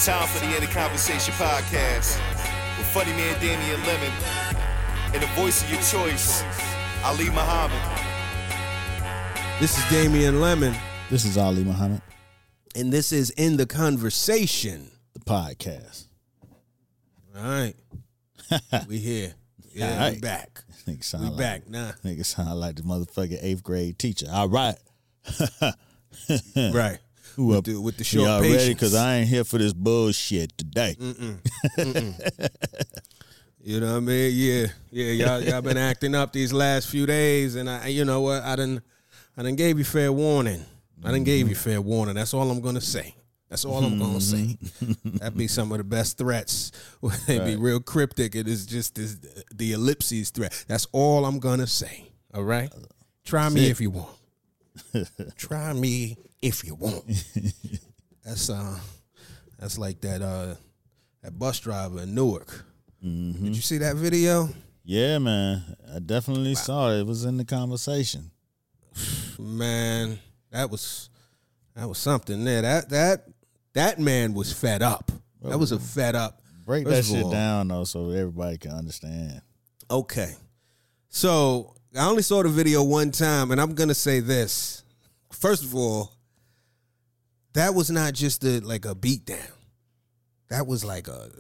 Time for the End of Conversation podcast with funny man Damian Lemon and the voice of your choice, Ali Muhammad. This is Damian Lemon. This is Ali Muhammad. And this is In the Conversation, the podcast. All right. We here. Yeah, right. we back. We back now. Nigga sound like the motherfucking 8th grade teacher. All right. Right. Who with up? The short Y'all patience. ready? Because I ain't here for this bullshit today. You know what I mean? Yeah. Y'all been acting up these last few days, and you know what? I done gave you fair warning. That's all I'm gonna say. That's all I'm gonna say. That'd be some of the best threats. They'd be real cryptic. It is just the ellipses threat. That's all I'm gonna say. All right? Try me if you want. Try me if you want. That's like that bus driver in Newark. Mm-hmm. Did you see that video? Yeah, man. I definitely saw it. It was in the conversation. Man, that was something there. That man was fed up. That was a fed up. Break that shit down though, so everybody can understand. Okay, so I only saw the video one time, and I'm gonna say this. First of all, that was not just like a beatdown. That was like a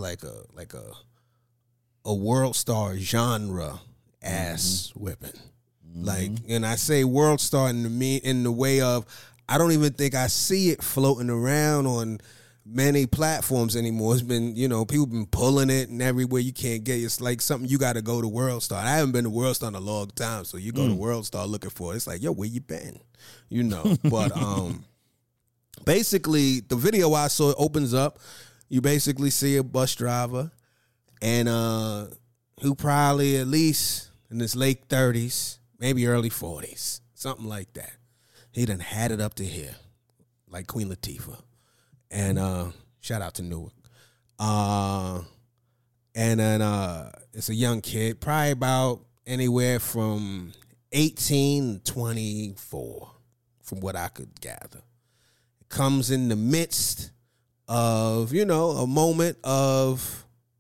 world star genre ass whipping. Like, and I say world star in the way of, I don't even think I see it floating around on many platforms anymore. It's been, people been pulling it and everywhere you can't get it. It's like something you got to go to World Star. I haven't been to World Star in a long time, so you go to World Star looking for it. It's like, yo, where you been? But basically, the video I saw opens up. You basically see a bus driver and who probably at least in his late 30s, maybe early 40s, something like that. He done had it up to here, like Queen Latifah. And shout out to Newark. And then it's a young kid, probably about anywhere from 18 to 24, from what I could gather. It comes in the midst of, a moment of,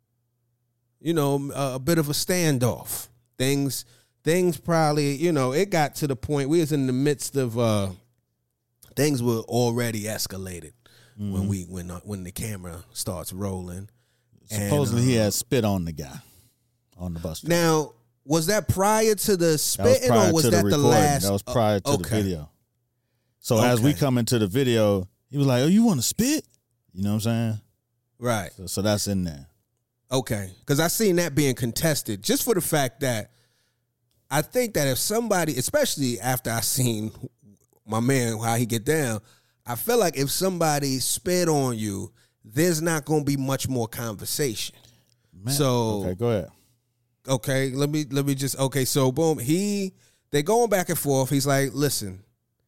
a bit of a standoff. Things probably, it got to the point, we was in the midst of, things were already escalated when the camera starts rolling. Supposedly he had spit on the guy on the bus. Now, was that prior to the spitting or was that the last? That was prior to the video. So as we come into the video, he was like, "Oh, you want to spit?" You know what I'm saying? Right. So that's in there. Okay. Because I seen that being contested just for the fact that I think that if somebody, especially after I seen my man, how he get down, I feel like if somebody spit on you, there's not going to be much more conversation. Man. So, okay, go ahead. Okay, let me just, okay, so boom, they going back and forth. He's like, listen,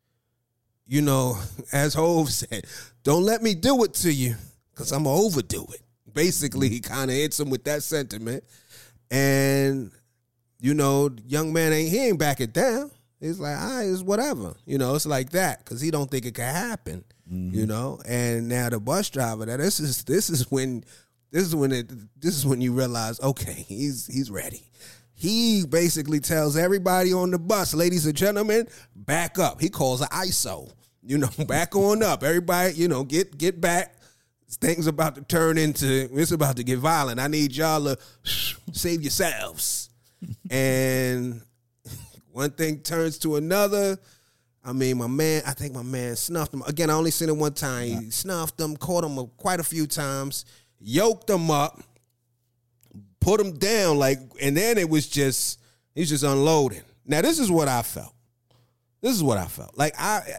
as Hov said, don't let me do it to you because I'm going to overdo it. Basically, he kind of hits him with that sentiment. And, young man he ain't back it down. It's like, all right, it's whatever. It's like that because he don't think it can happen, And now the bus driver, this is when you realize, okay, he's ready. He basically tells everybody on the bus, ladies and gentlemen, back up. He calls an ISO, back on up. Everybody, get back. Things about to turn into, it's about to get violent. I need y'all to save yourselves. And one thing turns to another. I mean, I think my man snuffed him. Again, I only seen it one time. He snuffed him, caught him quite a few times, yoked him up, put him down, and then he's just unloading. Now, this is what I felt. Like,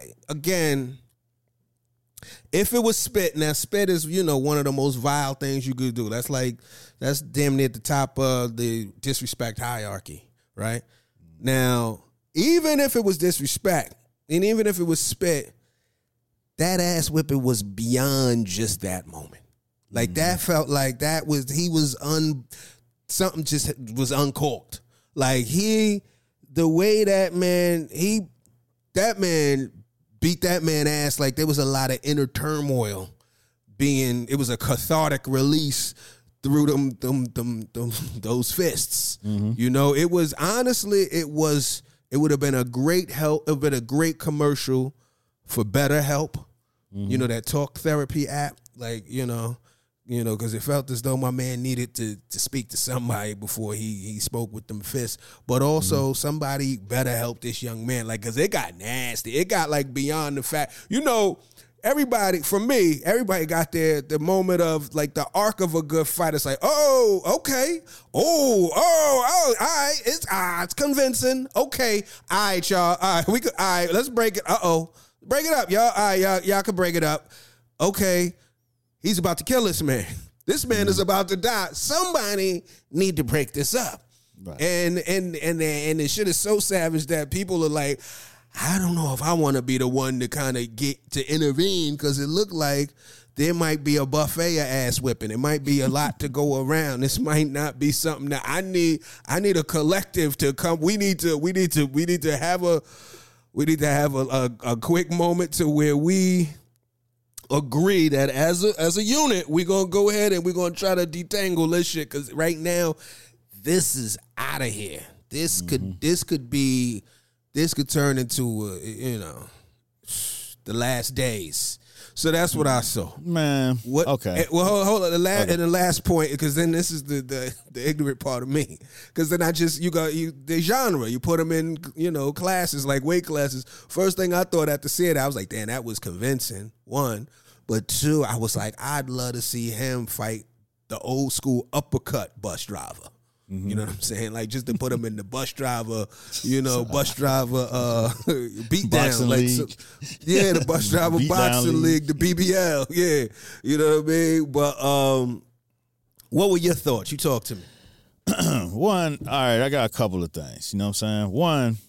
if it was spit, now spit is, one of the most vile things you could do. That's damn near at the top of the disrespect hierarchy, right? Now, even if it was disrespect, and even if it was spit, that ass whipping was beyond just that moment. Like, that felt like something just was uncorked. Like, the way that man beat that man ass, like there was a lot of inner turmoil it was a cathartic release through those fists. Mm-hmm. You know, it was honestly, it would have been a great help. It would have been a great commercial for BetterHelp. Mm-hmm. You know, that talk therapy app, like, you know, because it felt as though my man needed to speak to somebody before he spoke with them fists. But also somebody better help this young man, like, because it got nasty. It got like beyond the fact, you know. Everybody got the moment of like the arc of a good fight. It's like, oh, okay. Oh, all right. It's convincing. Okay. All right, y'all. All right, let's break it. Break it up, y'all. All right, y'all can break it up. Okay. He's about to kill this man. This man is about to die. Somebody need to break this up. Right. And the shit is so savage that people are like, I don't know if I want to be the one to kind of get to intervene, because it looked like there might be a buffet of ass whipping. It might be a lot to go around. This might not be something that I need a collective to come. We need to have a quick moment to where we agree that as a unit, we're gonna go ahead and we're gonna try to detangle this shit, because right now this is out of here. This could turn into the last days. So that's what I saw. Man, what? Okay. Well, hold on. And the last point, because then this is the ignorant part of me. Because then the genre. You put them in classes like weight classes. First thing I thought after seeing it, I was like, damn, that was convincing. One, but two, I was like, I'd love to see him fight the old school uppercut bus driver. You know what I'm saying? Like, just to put him in the bus driver beat down. Like, the bus driver boxing league, the BBL. Yeah. You know what I mean? But what were your thoughts? You talk to me. One, all right, I got a couple of things. You know what I'm saying? One,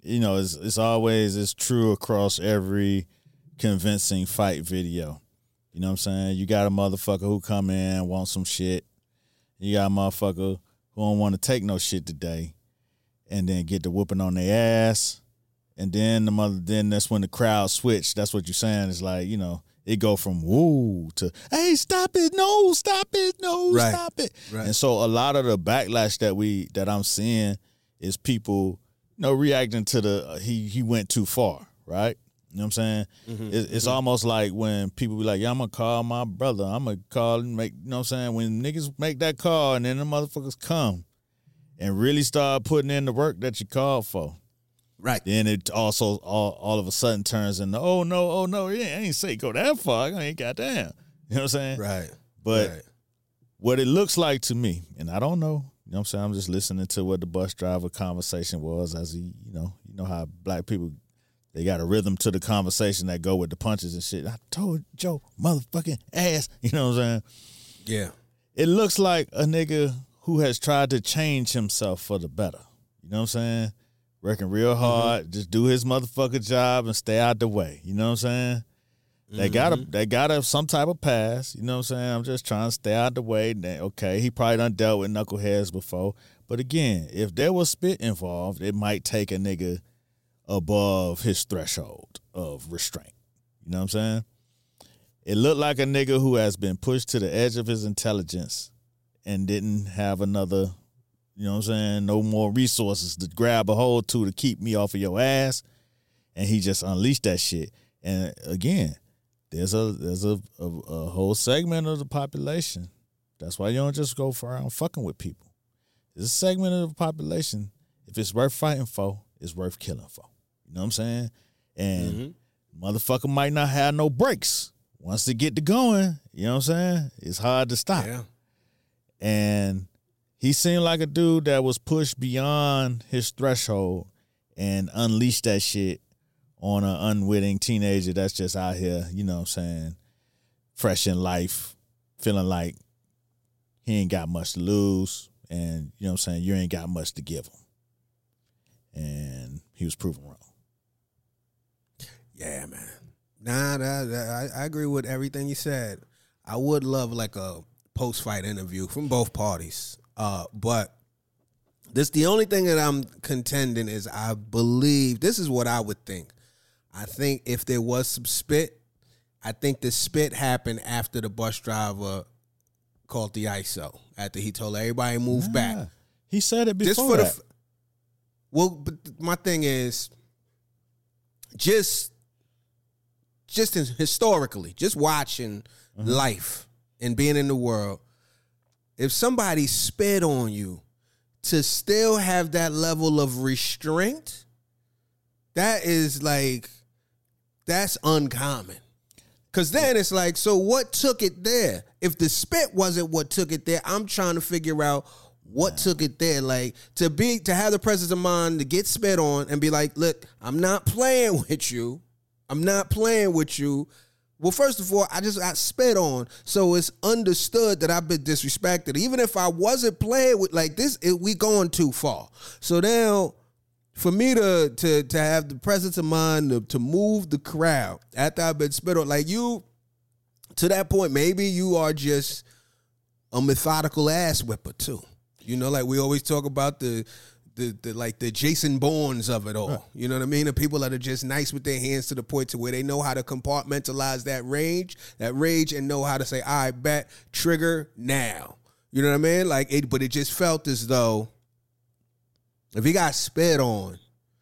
it's true across every convincing fight video. You know what I'm saying? You got a motherfucker who come in, want some shit. You got a motherfucker who don't want to take no shit today, and then get the whooping on their ass, and then then that's when the crowd switch. That's what you're saying. It's like, it go from woo to, hey, stop it, no, stop it, no, right. Stop it. Right. And so a lot of the backlash that I'm seeing is people, reacting to he went too far, right? You know what I'm saying? Mm-hmm. It's almost like when people be like, yeah, I'm going to call my brother. I'm going to call and make, you know what I'm saying? When niggas make that call and then the motherfuckers come and really start putting in the work that you called for. Right. Then it also all of a sudden turns into, oh, no, yeah, I ain't say go that far. I ain't goddamn. You know what I'm saying? Right. But what it looks like to me, and I don't know, you know what I'm saying? I'm just listening to what the bus driver conversation was as he, you know how black people, they got a rhythm to the conversation that go with the punches and shit. I told Joe motherfucking ass. You know what I'm saying? Yeah. It looks like a nigga who has tried to change himself for the better. You know what I'm saying? Working real hard, just do his motherfucking job and stay out the way. You know what I'm saying? They got some type of pass. You know what I'm saying? I'm just trying to stay out the way. Okay, he probably done dealt with knuckleheads before. But again, if there was spit involved, it might take a nigga above his threshold of restraint. You know what I'm saying? It looked like a nigga who has been pushed to the edge of his intelligence and didn't have another, you know what I'm saying, no more resources to grab a hold to keep me off of your ass. And he just unleashed that shit. And again, there's a whole segment of the population. That's why you don't just go around fucking with people. There's a segment of the population, if it's worth fighting for, it's worth killing for. You know what I'm saying? And motherfucker might not have no brakes. Once they get to going, you know what I'm saying? It's hard to stop. Yeah. And he seemed like a dude that was pushed beyond his threshold and unleashed that shit on an unwitting teenager that's just out here, you know what I'm saying, fresh in life, feeling like he ain't got much to lose, and, you know what I'm saying, you ain't got much to give him. And he was proven wrong. Yeah, man. I agree with everything you said. I would love like a post-fight interview from both parties. But the only thing that I'm contending is I believe, this is what I would think. I think if there was some spit I think the spit happened after the bus driver called the ISO. After he told everybody to move back. He said it before Just for that. Well, but my thing is, just historically, just watching life and being in the world, if somebody spit on you, to still have that level of restraint, that is like, that's uncommon. Because then it's like, so what took it there? If the spit wasn't what took it there, I'm trying to figure out what took it there. Like, to have the presence of mind to get spit on and be like, look, I'm not playing with you. I'm not playing with you. Well, first of all, I just got spit on, so it's understood that I've been disrespected. Even if I wasn't playing with like this, we going too far. So now, for me to have the presence of mind to move the crowd after I've been spit on, like you, to that point, maybe you are just a methodical ass whipper too. You know, like we always talk about the Jason Bournes of it all. Right. You know what I mean? The people that are just nice with their hands to the point to where they know how to compartmentalize that rage, and know how to say, all right, bet, trigger now. You know what I mean? Like but it just felt as though if he got spit on,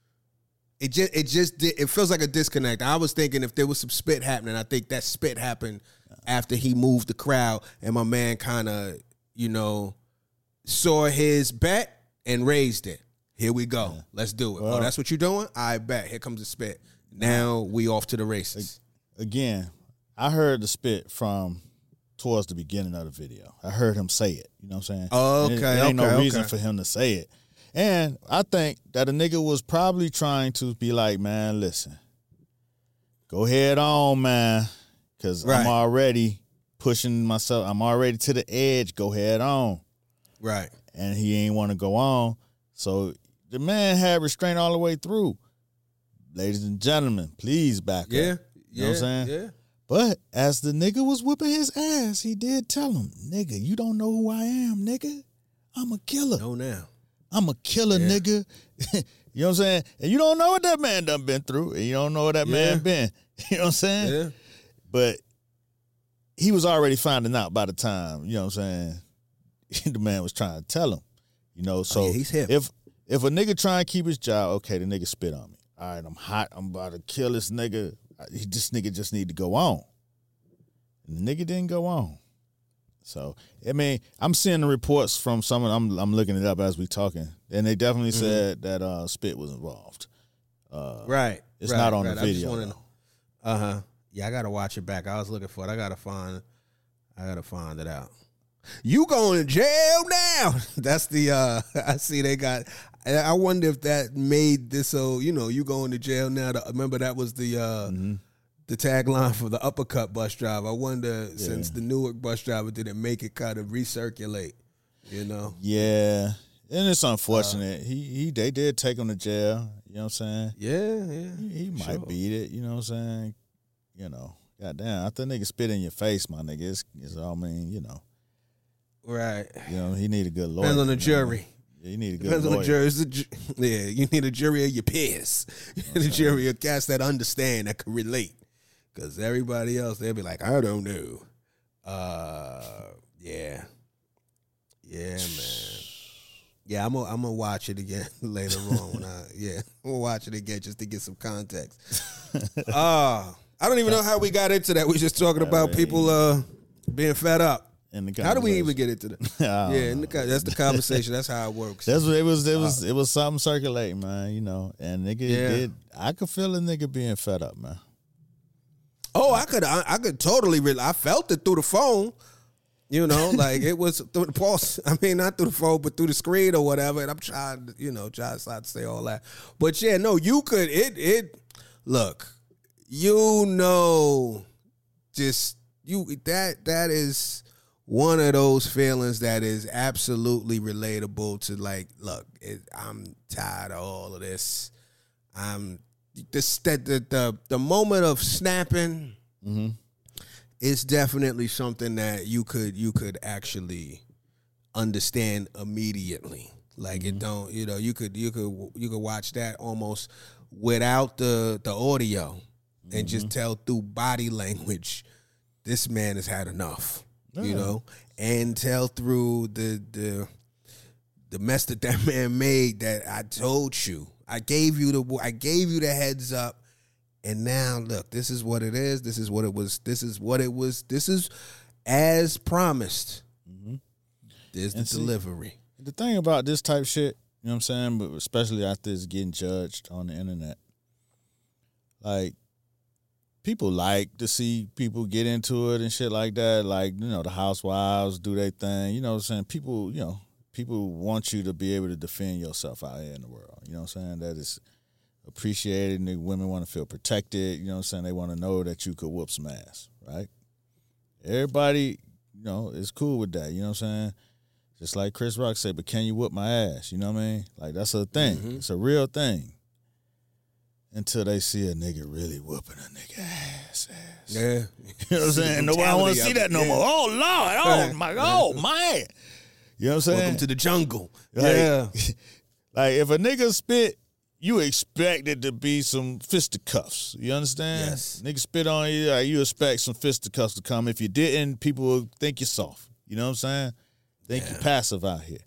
it feels like a disconnect. I was thinking if there was some spit happening, I think that spit happened after he moved the crowd and my man kind of, you know, saw his bet and raised it. Here we go. Yeah. Let's do it. Well, that's what you're doing? I bet. Here comes the spit. Now we off to the races. Again, I heard the spit from towards the beginning of the video. I heard him say it. You know what I'm saying? Oh, okay. There ain't no reason for him to say it. And I think that a nigga was probably trying to be like, man, listen, go head on, man, because I'm already pushing myself. I'm already to the edge. Go head on. Right. And he ain't want to go on. So the man had restraint all the way through. Ladies and gentlemen, please back up. You know what I'm saying? Yeah. But as the nigga was whipping his ass, he did tell him, nigga, you don't know who I am, nigga. I'm a killer. No, now. I'm a killer, nigga. You know what I'm saying? And you don't know what that man done been through. And you don't know what that man been. You know what I'm saying? Yeah. But he was already finding out by the time, you know what I'm saying, the man was trying to tell him. You know, so he's hip. If a nigga try and keep his job, okay, the nigga spit on me. All right, I'm hot. I'm about to kill this nigga. This nigga just need to go on. And the nigga didn't go on. So, I mean, I'm seeing the reports from someone. I'm looking it up as we talking, and they definitely said that spit was involved. Right. It's not on the video. Yeah, I gotta watch it back. I was looking for it. I gotta find it out. You going to jail now? That's the I see they got. I wonder if that made this so, you know, you going to jail now. Remember that was the tagline for the Uppercut bus driver. I wonder since the Newark bus driver didn't make it kind of recirculate, you know. Yeah. And it's unfortunate. They did take him to jail, you know what I'm saying? Yeah. He might beat it, you know what I'm saying? You know. Goddamn, after nigga spit in your face, my nigga, it's all mean, you know. Right. You know, he need a good lawyer. Depends on the jury. Yeah, you need a good Depends lawyer. on the jury. You need a jury of your peers. The jury of cats that understand, that can relate. Because everybody else, they'll be like, I don't know. Yeah. Yeah, man. Yeah, I'm gonna watch it again later on. I'm gonna watch it again just to get some context. I don't even know how we got into that. We just talking about people being fed up. How do we even get into that? That's the conversation. That's how it works. That's what it was. It was something circulating, man. You know, and nigga I could feel a nigga being fed up, man. Oh, I could totally. I felt it through the phone. You know, like it was through the pulse. I mean, not through the phone, but through the screen or whatever. And I'm trying to say all that. But yeah, no, you could. Look, that is one of those feelings that is absolutely relatable to, like, look, I'm tired of all of this. The moment of snapping is definitely something that you could actually understand immediately. Like it don't, you could watch that almost without the audio. and just tell through body language, this man has had enough, you know, and tell through the mess that man made that I told you. I gave you the heads up, and now look, this is what it is. This is what it was. This is what it was. This is as promised. There's the delivery. The thing about this type shit, you know what I'm saying, but especially after it's getting judged on the internet, like, people like to see people get into it and shit like that. Like, you know, the housewives do their thing. You know what I'm saying? People want you to be able to defend yourself out here in the world. You know what I'm saying? That is appreciated, and the women want to feel protected. You know what I'm saying? They want to know that you could whoop some ass, right? Everybody, you know, is cool with that. You know what I'm saying? Just like Chris Rock said, but can you whoop my ass? You know what I mean? Like, that's a thing. It's a real thing. Until they see a nigga really whooping a nigga ass. Yeah. You know what I'm saying? Nobody want to see that no more. Oh, Lord. Oh, my God. Oh, man. You know what I'm saying? Welcome to the jungle. Like, like, if a nigga spit, you expect it to be some fisticuffs. You understand? Yes. Nigga spit on you, like, you expect some fisticuffs to come. If you didn't, people will think you're soft. You know what I'm saying? Think you're passive out here.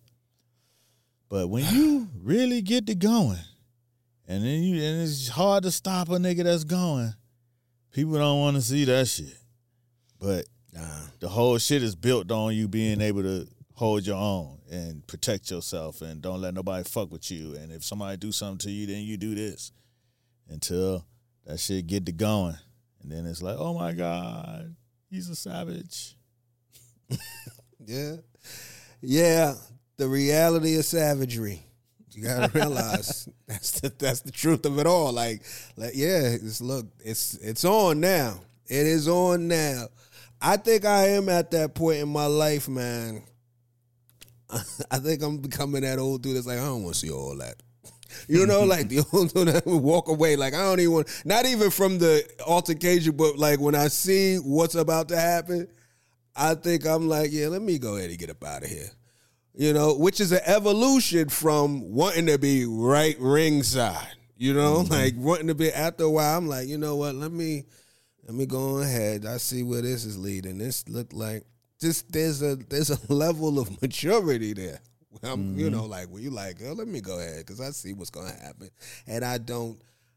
But when you really get to going, and it's hard to stop a nigga that's going, people don't want to see that shit. But the whole shit is built on you being able to hold your own and protect yourself and don't let nobody fuck with you. And if somebody do something to you, then you do this until that shit get to going. And then it's like, oh my God, he's a savage. Yeah. Yeah. The reality of savagery. You gotta realize that's the truth of it all. Like yeah, it's on now. It is on now. I think I am at that point in my life, man. I think I'm becoming that old dude that's like, I don't want to see all that. You know, like the old dude that would walk away. Like, I don't even want, not even from the altercation, but like when I see what's about to happen, I think I'm like, yeah, let me go ahead and get up out of here. You know, which is an evolution from wanting to be right ringside. You know, like wanting to be, after a while, I'm like, you know what, let me go ahead. I see where this is leading. This look like just there's a level of maturity there. You know, like when you like, oh, let me go ahead because I see what's gonna happen, and I don't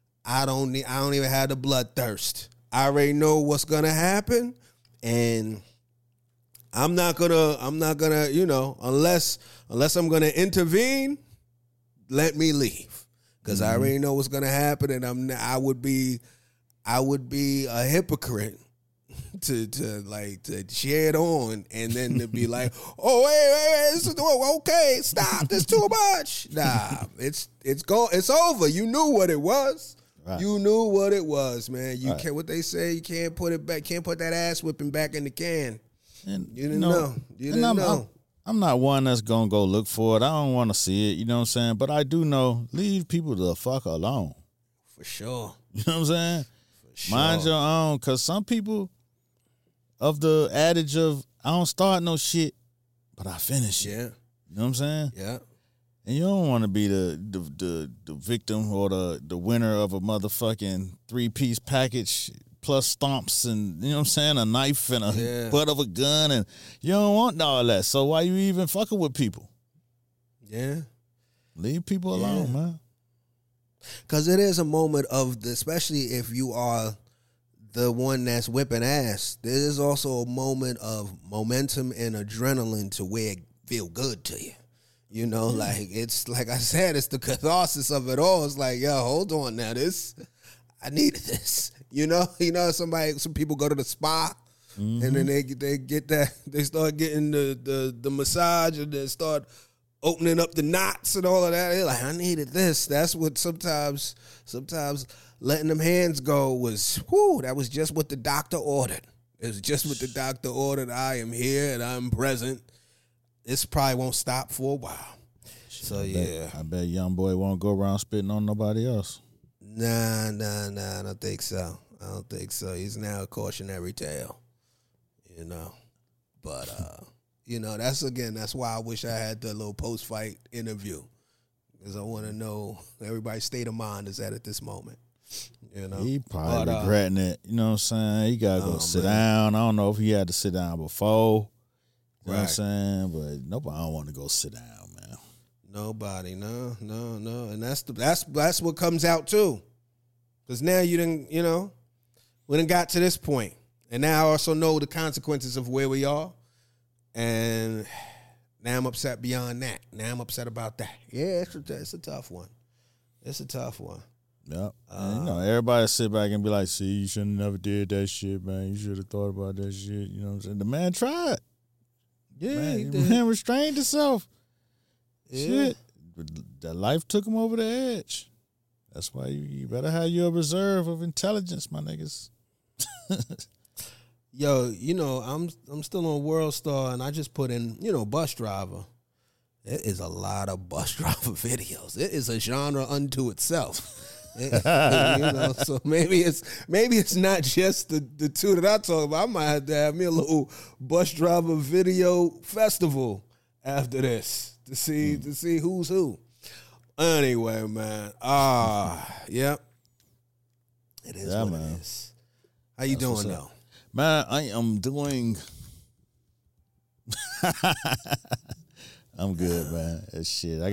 even have the bloodthirst. I already know what's gonna happen, and I'm not gonna, you know, unless I'm gonna intervene, let me leave, because I already know what's gonna happen, and I would be a hypocrite to share it on and then to be like, oh wait, this is, okay, stop, this too much. Nah, it's over. You knew what it was. Right. You knew what it was, man. You can't, what they say, you can't put it back, can't put that ass whipping back in the can. And you didn't know. You didn't know. I'm not one that's gonna go look for it. I don't want to see it. You know what I'm saying? But I do know, leave people the fuck alone. For sure. You know what I'm saying? For sure. Mind your own, because some people of the adage of I don't start no shit, but I finish it. Yeah. You know what I'm saying? Yeah. And you don't want to be the victim or the winner of a motherfucking 3-piece package plus stomps and, you know what I'm saying, a knife and a butt of a gun, and you don't want all that. So why you even fucking with people? Yeah. Leave people alone, man. Because it is a moment of, especially if you are the one that's whipping ass, there is also a moment of momentum and adrenaline to where it feel good to you. You know, like, it's like I said, it's the catharsis of it all. It's like, yo, hold on now, I needed this. You know, some people go to the spa and then they get that, they start getting the massage and then start opening up the knots and all of that. They're like, I needed this. That's what sometimes letting them hands go was, that was just what the doctor ordered. It was just what the doctor ordered. I am here and I'm present. This probably won't stop for a while. So, I bet young boy won't go around spitting on nobody else. Nah, I don't think so. He's now a cautionary tale, you know. But, you know, that's why I wish I had the little post-fight interview, because I want to know everybody's state of mind is at this moment. You know, He probably But, regretting it. You know what I'm saying? He gotta go Oh, sit man. down. I don't know if he had to sit down before. You know what I'm Right. saying? But nobody don't want to go sit down, man. Nobody, no, and that's what comes out too, because now you didn't, we done got to this point, and now I also know the consequences of where we are, and now I'm upset beyond that. Now I'm upset about that. Yeah, it's a tough one. It's a tough one. Yep. And, everybody sit back and be like, "See, you shouldn't never did that shit, man. You should have thought about that shit." You know what I'm saying? The man tried. Yeah, Man, he the did. man restrained himself. Yeah. Shit. That life took him over the edge. That's why you better have your reserve of intelligence, my niggas. Yo, I'm still on World Star, and I just put in, bus driver. There is a lot of bus driver videos. It is a genre unto itself. So maybe it's not just the two that I talk about. I might have to have me a little bus driver video festival after this to see who's who. Anyway, man. Yep. It is Yeah, what man. it is. How you doing what's though? Man, I am doing. I'm good, man. That shit.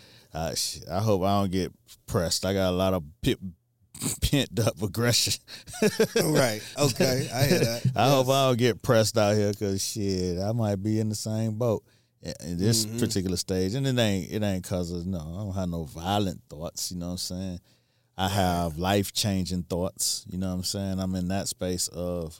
I hope I don't get pressed. I got a lot of pent up aggression. Right. Okay. I hear that. I hope I don't get pressed out here because shit, I might be in the same boat in this particular stage. And it ain't cause of I don't have no violent thoughts. You know what I'm saying? I have life changing thoughts. You know what I'm saying? I'm in that space of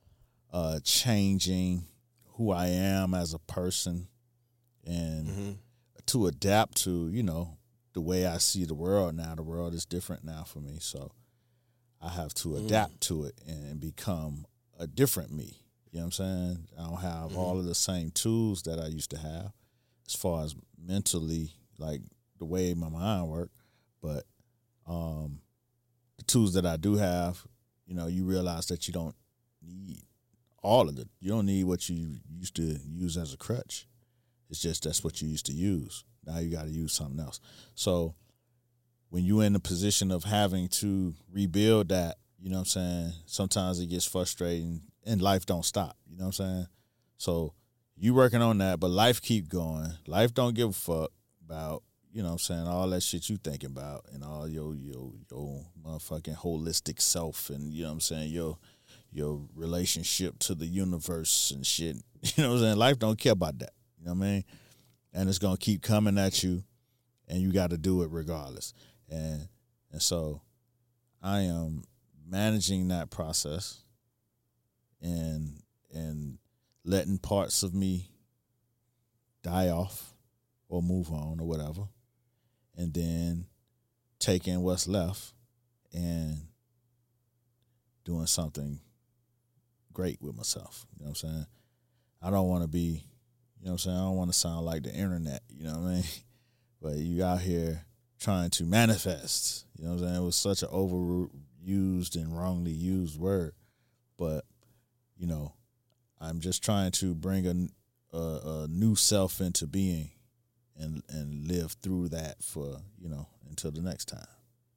changing who I am as a person and to adapt to, the way I see the world now. The world is different now for me. So I have to adapt to it and become a different me. You know what I'm saying? I don't have all of the same tools that I used to have as far as mentally, like the way my mind works. But the tools that I do have, you realize that you don't need all of it. You don't need what you used to use as a crutch. It's just that's what you used to use. Now you got to use something else. So when you're in the position of having to rebuild that, you know what I'm saying, sometimes it gets frustrating and life don't stop. You know what I'm saying? So you working on that, but life keep going. Life don't give a fuck about, you know what I'm saying, all that shit you thinking about and all your motherfucking holistic self and, you know what I'm saying, your relationship to the universe and shit. You know what I'm saying? Life don't care about that. You know what I mean? And it's going to keep coming at you, and you got to do it regardless. And so I am managing that process and letting parts of me die off or move on or whatever, and then taking what's left and doing something great with myself. You know what I'm saying? I don't want to be, you know what I'm saying? I don't want to sound like the internet, you know what I mean? But you out here trying to manifest, you know what I'm saying? It was such an overused and wrongly used word. But, I'm just trying to bring a new self into being and live through that for, until the next time,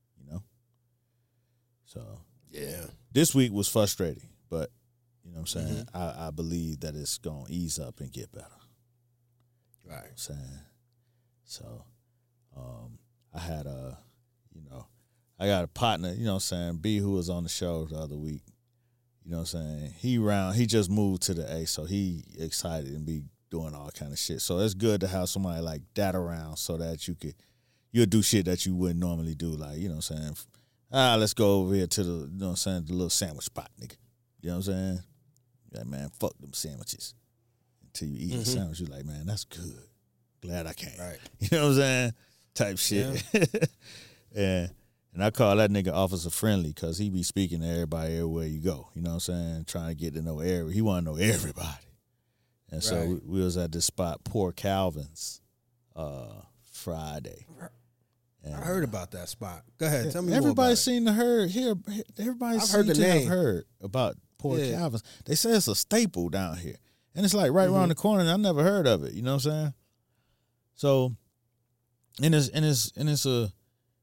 So, Yeah. this week was frustrating, but, you know what I'm saying? I believe that it's going to ease up and get better. Right. You know what I'm saying? So, I had I got a partner, you know what I'm saying, B, who was on the show the other week. You know what I'm saying? He just moved to the A, so he excited and be doing all kind of shit. So it's good to have somebody like that around so that you'll do shit that you wouldn't normally do. Like, you know what I'm saying? Let's go over here to the, you know what I'm saying, the little sandwich spot, nigga. You know what I'm saying? Like, man, fuck them sandwiches. Until you eat the sandwich, you're like, man, that's good. Glad I came. Right. You know what I'm saying? Type shit. Yeah. And I call that nigga Officer Friendly because he be speaking to everybody everywhere you go. You know what I'm saying? Trying to get to know he want to know everybody. And so Right. we was at this spot, Poor Calvin's, Friday. And, I heard about that spot. Go ahead. Tell me more everybody about it. seen the everybody I've seen heard the to name. have heard about Poor Yeah. Calvin's. They say it's a staple down here. And it's like right around the corner and I never heard of it. You know what I'm saying? So, and it's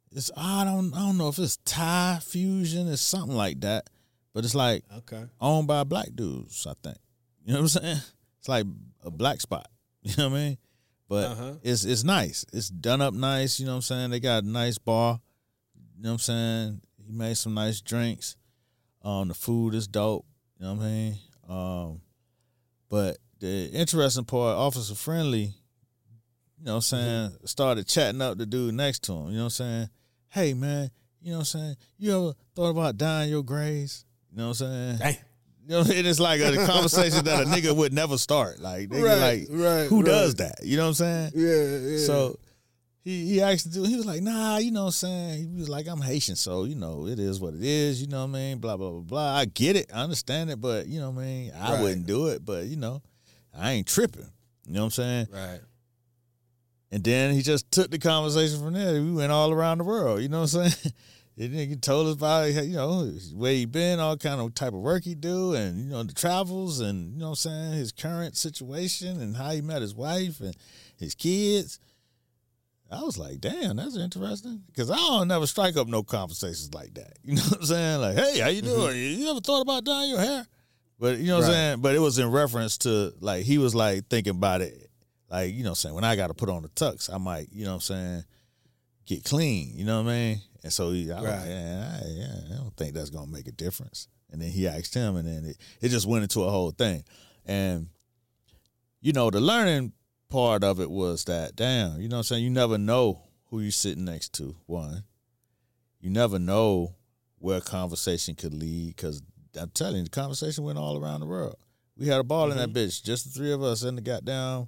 I don't know if it's Thai fusion or something like that, but it's like owned by black dudes, I think. You know what I'm saying? It's like a black spot. You know what I mean? But it's nice. It's done up nice. You know what I'm saying? They got a nice bar. You know what I'm saying? He made some nice drinks. The food is dope. You know what I mean? But the interesting part, Officer Friendly, you know what I'm saying, started chatting up the dude next to him. You know what I'm saying? Hey, man, you know what I'm saying? You ever thought about dyeing your grays? You know what I'm saying? Dang. You know, it is like a conversation that a nigga would never start. Like, who does that? You know what I'm saying? Yeah. So he asked the dude, he was like, nah, you know what I'm saying? He was like, I'm Haitian, so, you know, it is what it is, you know what I mean? Blah, blah, blah, blah. I get it. I understand it, but, you know what I mean? I wouldn't do it, but, you know, I ain't tripping. You know what I'm saying? Right. And then he just took the conversation from there. We went all around the world, you know what I'm saying? The nigga told us about, you know, where he been, all kind of type of work he do, and, you know, the travels, and, you know what I'm saying, his current situation, and how he met his wife and his kids. I was like, damn, that's interesting. Because I don't never strike up no conversations like that. You know what I'm saying? Like, hey, how you doing? You ever thought about dyeing your hair? But, you know what I'm saying? But it was in reference to, like, he was, like, thinking about it. Like, you know what I'm saying? When I got to put on the tux, I might, you know what I'm saying, get clean. You know what I mean? And so I was like, I don't think that's going to make a difference. And then he asked him, and then it just went into a whole thing. And, you know, the learning part of it was that, damn, you know what I'm saying? You never know who you're sitting next to, one. You never know where a conversation could lead, because I'm telling you, the conversation went all around the world. We had a ball in that bitch, just the three of us and the goddamn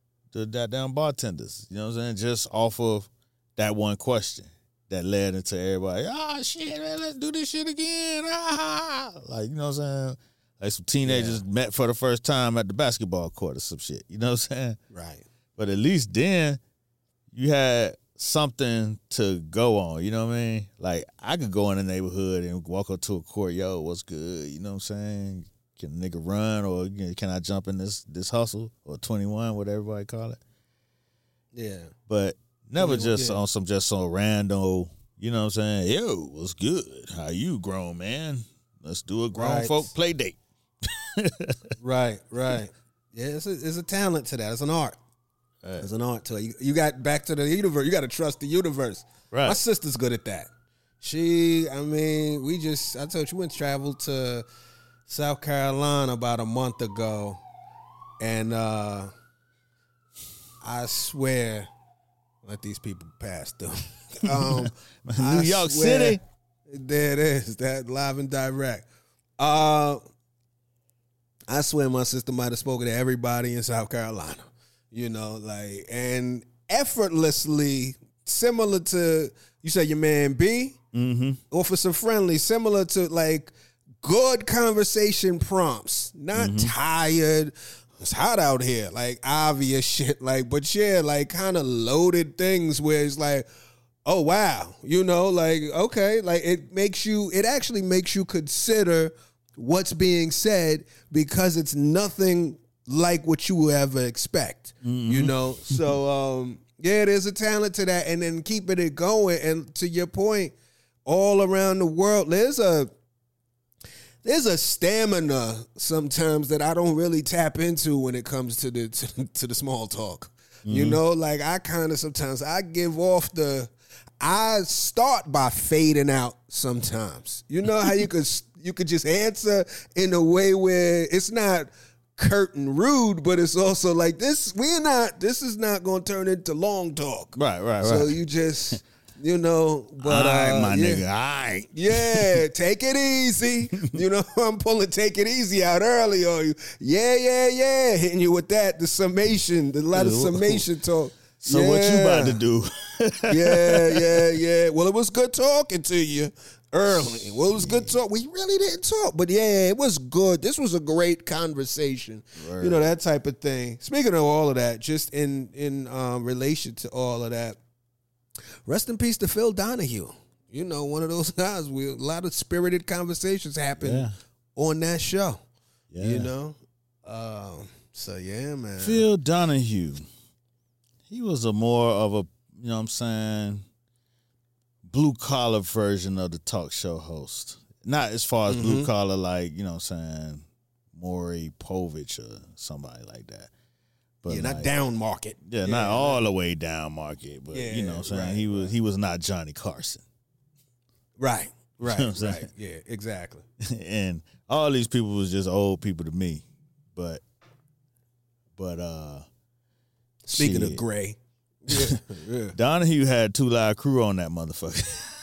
bartenders. You know what I'm saying? Just off of that one question that led into everybody, shit, man, let's do this shit again. Like, you know what I'm saying? Like some teenagers met for the first time at the basketball court or some shit. You know what I'm saying? Right. But at least then you had something to go on. You know what I mean? Like, I could go in the neighborhood and walk up to a court, yo, what's good? You know what I'm saying? Can a nigga run, or can I jump in this hustle, or 21, what everybody call it? Yeah. But never just on some random, you know what I'm saying? Yo, what's good? How you, grown man? Let's do a grown folk play date. Right. Yeah, it's a talent to that. It's an art. It's an art to it. You got back to the universe. You got to trust the universe. Right. My sister's good at that. I told you, we traveled to South Carolina about a month ago, and I swear, let these people pass them. New York City. There it is. That live and direct. I swear my sister might have spoken to everybody in South Carolina. You know, like, and effortlessly, similar to, you say your man B? Mm-hmm. Officer Friendly, similar to, like, good conversation prompts. Not tired. It's hot out here. Like, obvious shit. Like, but yeah, like, kind of loaded things where it's like, oh, wow. You know, like, okay. Like, it actually makes you consider what's being said, because it's nothing like what you would ever expect. You know? So, yeah, there's a talent to that. And then keeping it going. And to your point, all around the world, there's a stamina sometimes that I don't really tap into when it comes to the small talk. You know, like, I kind of sometimes I start by fading out sometimes. You know how you could just answer in a way where it's not curt and rude, but it's also like, this is not going to turn into long talk. Right. So you just, you know, but all right, my nigga, all right. Yeah, take it easy. You know, I'm pulling take it easy out early on you. Yeah. Hitting you with that, the summation, a lot of summation talk. So what you about to do? Yeah. Well, it was good talking to you early. Well, it was good talk. We really didn't talk, but yeah, it was good. This was a great conversation. Right. You know, that type of thing. Speaking of all of that, just in relation to all of that, rest in peace to Phil Donahue. You know, one of those guys where a lot of spirited conversations happen on that show. Yeah. You know? So, yeah, man. Phil Donahue. He was more of a, you know what I'm saying, blue collar version of the talk show host. Not as far as blue collar, like, you know what I'm saying, Maury Povich or somebody like that. But yeah, like, not down market. Yeah, not all the way down market, but you know what I'm saying? Right, He was not Johnny Carson. Right. Right. You know what I'm right. saying? Yeah, exactly. And all these people was just old people to me. But Speaking shit. of gray. Yeah. Donahue had 2 Live Crew on that motherfucker.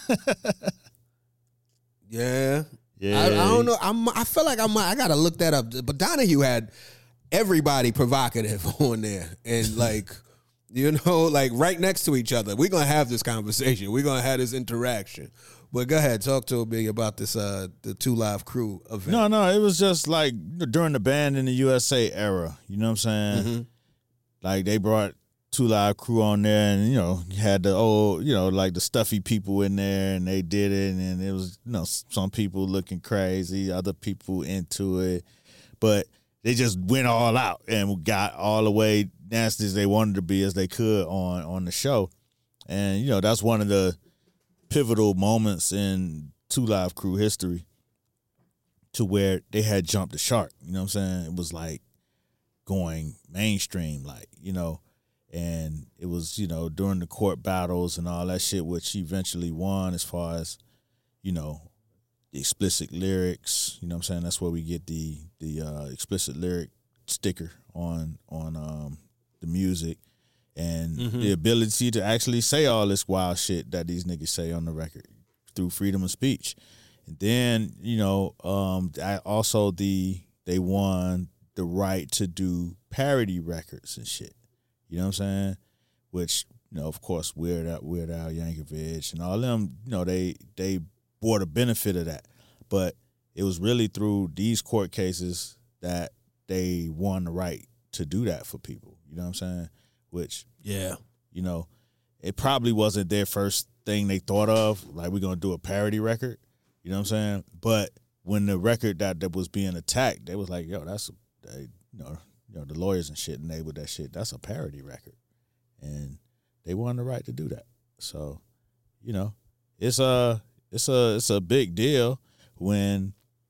Yeah. Yeah. I don't know. I feel like I gotta look that up. But Donahue had everybody provocative on there. And like, you know, like right next to each other. We're gonna have this conversation. We're gonna have this interaction. But go ahead, talk to me about this the 2 Live Crew event. No, it was just like during the Band in the USA era. You know what I'm saying? Like they brought 2 Live Crew on there, and you know, you had the old, you know, like the stuffy people in there, and they did it, and it was, you know, some people looking crazy, other people into it, but they just went all out and got all the way nasty as they wanted to be as they could on the show, and you know, that's one of the pivotal moments in 2 Live Crew history to where they had jumped the shark. You know what I'm saying? It was like going mainstream, like, you know. And it was, you know, during the court battles and all that shit, which he eventually won as far as, you know, the explicit lyrics. You know what I'm saying? That's where we get the explicit lyric sticker on the music. And the ability to actually say all this wild shit that these niggas say on the record through freedom of speech. And then, you know, they won the right to do parody records and shit. You know what I'm saying? Which, you know, of course, Weird Al Yankovic and all them, you know, they bore the benefit of that. But it was really through these court cases that they won the right to do that for people. You know what I'm saying? Which, Yeah. you know, it probably wasn't their first thing they thought of, like, we're going to do a parody record. You know what I'm saying? But when the record that was being attacked, they was like, yo, the lawyers and shit enabled that shit. That's a parody record. And they won the right to do that. So, you know, it's a big deal when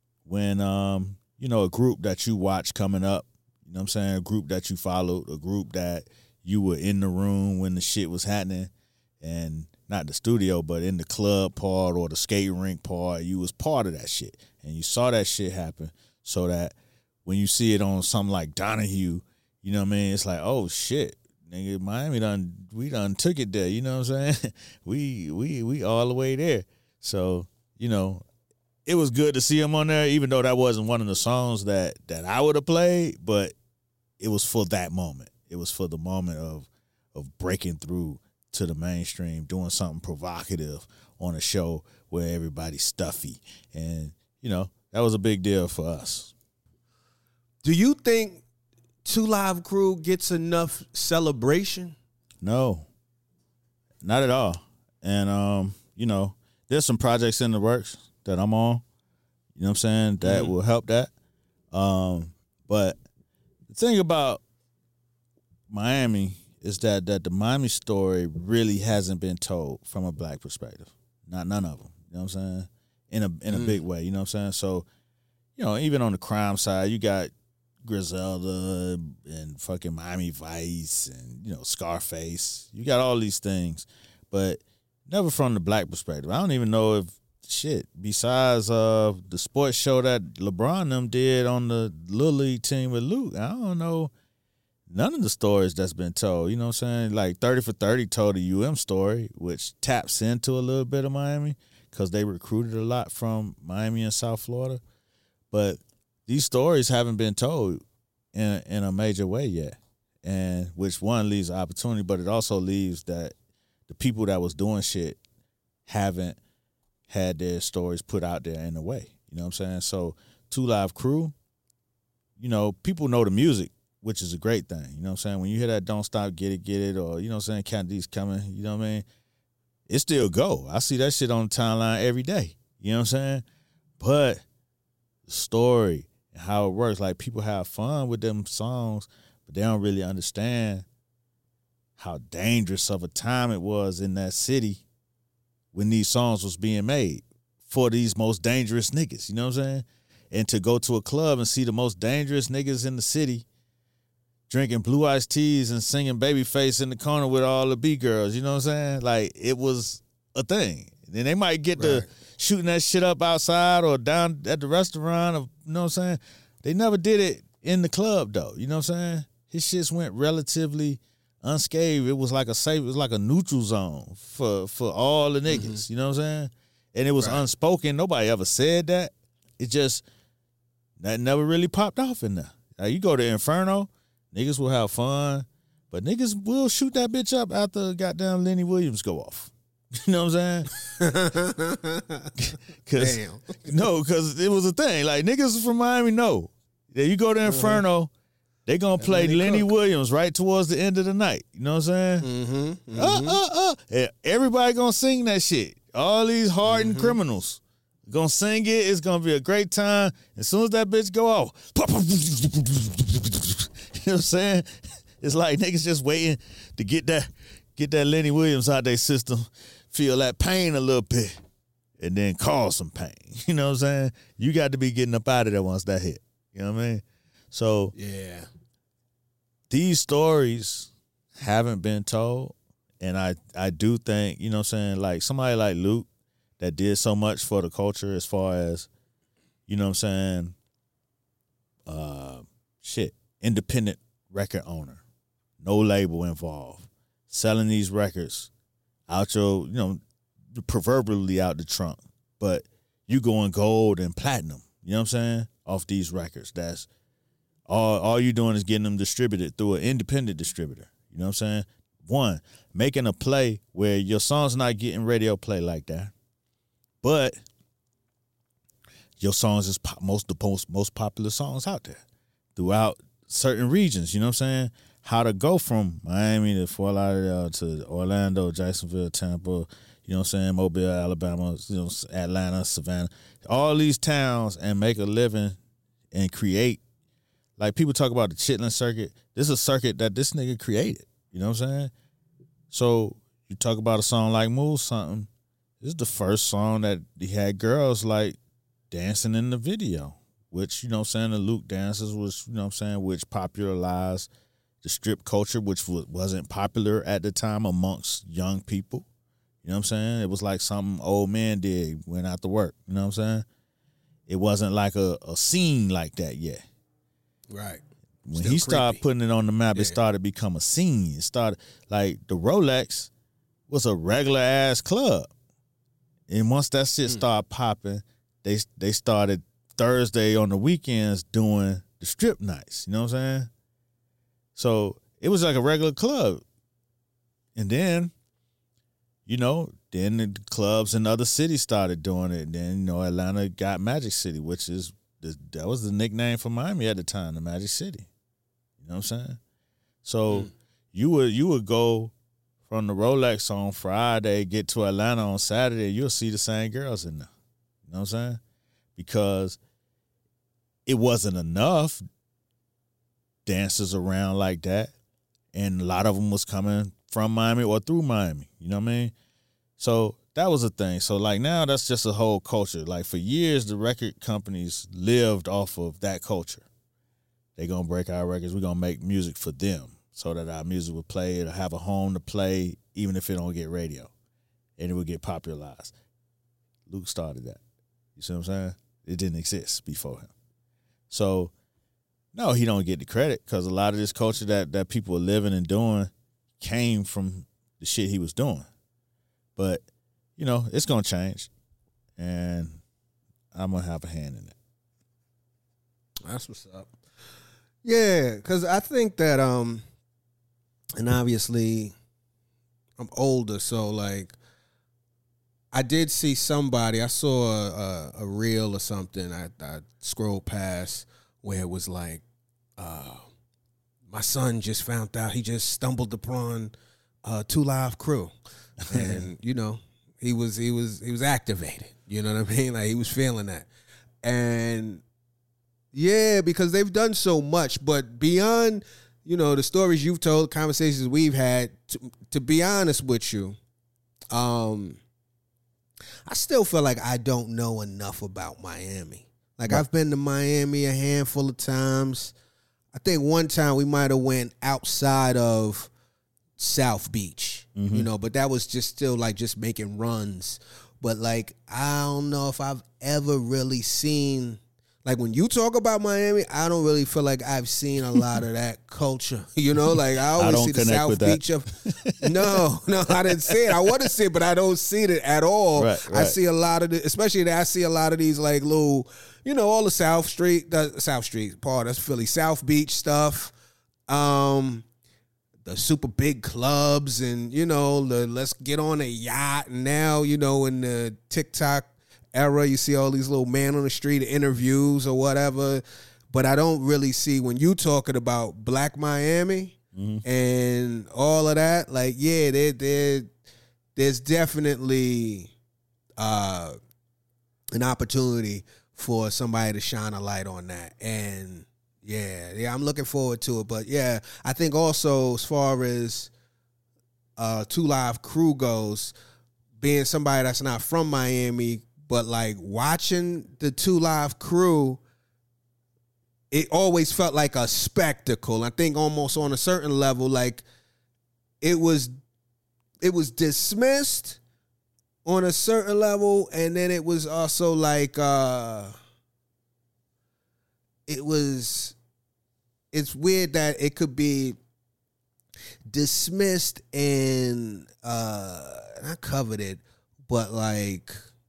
you know, a group that you watch coming up, you know what I'm saying, a group that you followed, a group that you were in the room when the shit was happening, and not the studio, but in the club part or the skating rink part, you was part of that shit. And you saw that shit happen, so that when you see it on something like Donahue, you know what I mean? It's like, oh shit, nigga, Miami done took it there. You know what I'm saying? we all the way there. So, you know, it was good to see him on there, even though that wasn't one of the songs that I would have played, but it was for that moment. It was for the moment of breaking through to the mainstream, doing something provocative on a show where everybody's stuffy. And, you know, that was a big deal for us. Do you think 2 Live Crew gets enough celebration? No, not at all. And, you know, there's some projects in the works that I'm on, you know what I'm saying, that will help that. But the thing about Miami is that the Miami story really hasn't been told from a black perspective. None of them, you know what I'm saying, in a big way, you know what I'm saying? So, you know, even on the crime side, you got Griselda and fucking Miami Vice and, you know, Scarface. You got all these things, but never from the black perspective. I don't even know if shit, besides the sports show that LeBron and them did on the Little League team with Luke, I don't know none of the stories that's been told. You know what I'm saying? Like 30 for 30 told the UM story, which taps into a little bit of Miami because they recruited a lot from Miami and South Florida. But these stories haven't been told in a major way yet. And which one leaves an opportunity, but it also leaves that the people that was doing shit haven't had their stories put out there in a way. You know what I'm saying? So 2 Live Crew, you know, people know the music, which is a great thing. You know what I'm saying? When you hear that Don't Stop, Get It, or, you know what I'm saying, Count These Coming, you know what I mean? It still go. I see that shit on the timeline every day. You know what I'm saying? But the story and how it works, like people have fun with them songs, but they don't really understand how dangerous of a time it was in that city when these songs was being made for these most dangerous niggas. You know what I'm saying? And to go to a club and see the most dangerous niggas in the city drinking blue iced teas and singing Babyface in the corner with all the B-girls, you know what I'm saying? Like, it was a thing. Then they might get to shooting that shit up outside or down at the restaurant, or, you know what I'm saying? They never did it in the club, though. You know what I'm saying? His shits went relatively unscathed. It was like a neutral zone for all the niggas, you know what I'm saying? And it was unspoken. Nobody ever said that. It just, that never really popped off in there. Like, you go to Inferno, niggas will have fun, but niggas will shoot that bitch up after goddamn Lenny Williams go off. You know what I'm saying? Because it was a thing. Like, niggas from Miami know that you go to Inferno, they gonna play Lenny Williams right towards the end of the night. You know what I'm saying? And everybody gonna sing that shit. All these hardened criminals gonna sing it. It's gonna be a great time. As soon as that bitch go off, you know what I'm saying? It's like niggas just waiting to get that Lenny Williams out their system, feel that pain a little bit, and then cause some pain. You know what I'm saying? You got to be getting up out of there once that hit. You know what I mean? So yeah, these stories haven't been told, and I do think, you know what I'm saying, like somebody like Luke that did so much for the culture as far as, you know what I'm saying, independent record owner, no label involved, selling these records out your, you know, proverbially out the trunk, but you going gold and platinum, you know what I'm saying, off these records. That's all you doing is getting them distributed through an independent distributor. You know what I'm saying? One, making a play where your song's not getting radio play like that, but your songs is most popular songs out there throughout certain regions. You know what I'm saying? How to go from Miami to Fort Lauderdale to Orlando, Jacksonville, Tampa, you know what I'm saying, Mobile, Alabama, you know, Atlanta, Savannah, all these towns, and make a living and create. Like, people talk about the Chitlin circuit. This is a circuit that this nigga created. You know what I'm saying? So you talk about a song like Move Something. This is the first song that he had girls like dancing in the video, which, you know what I'm saying, the Luke dances was, you know what I'm saying, which popularized the strip culture, which wasn't popular at the time amongst young people. You know what I'm saying? It was like something old men did, went out to work. You know what I'm saying? It wasn't like a scene like that yet. Right. When he started putting it on the map, it started to become a scene. It started, like, the Rolex was a regular ass club. And once that shit started popping, they started Thursday on the weekends doing the strip nights. You know what I'm saying? So it was like a regular club. And then, you know, then the clubs in other cities started doing it. And then, you know, Atlanta got Magic City, which is, that was the nickname for Miami at the time, the Magic City. You know what I'm saying? So you would go from the Rolex on Friday, get to Atlanta on Saturday, you'll see the same girls in there. You know what I'm saying? Because it wasn't enough dancers around like that, and a lot of them was coming from Miami or through Miami. You know what I mean? So that was a thing. So, like, now that's just a whole culture. Like, for years, the record companies lived off of that culture. They gonna break our records. We're gonna make music for them so that our music will play. It'll have a home to play, even if it don't get radio, and it will get popularized. Luke started that. You see what I'm saying? It didn't exist before him. So, no, he don't get the credit, because a lot of this culture that people are living and doing came from the shit he was doing. But, you know, it's gonna change, and I'm gonna have a hand in it. That's what's up. Yeah, because I think that, and obviously I'm older, so, like, I did see somebody, I saw a reel or something, I scrolled past, where it was like, my son just found out, he just stumbled upon 2 Live Crew. And, you know, he was activated. You know what I mean? Like, he was feeling that. And yeah, because they've done so much, but beyond, you know, the stories you've told, conversations we've had, to be honest with you, I still feel like I don't know enough about Miami. Like, I've been to Miami a handful of times. I think one time we might have went outside of South Beach, you know, but that was just still like just making runs. But like, I don't know if I've ever really seen, like when you talk about Miami, I don't really feel like I've seen a lot of that culture. You know, like I always see the South Beach of. No, I didn't see it. I want to see it, but I don't see it at all. Right. I see a lot of the, especially that I see a lot of these like little, you know, all the South Street, that's Philly, South Beach stuff. The super big clubs and, you know, the let's get on a yacht. And now, you know, in the TikTok era, you see all these little man on the street interviews or whatever. But I don't really see, when you talking about Black Miami and all of that, like, yeah, there's definitely an opportunity for somebody to shine a light on that. And yeah, I'm looking forward to it. But yeah, I think also as far as 2 Live Crew goes, being somebody that's not from Miami, but like watching the 2 Live Crew, it always felt like a spectacle. I think almost on a certain level, like it was dismissed on a certain level, and then it was also like it's weird that it could be dismissed and not coveted, but like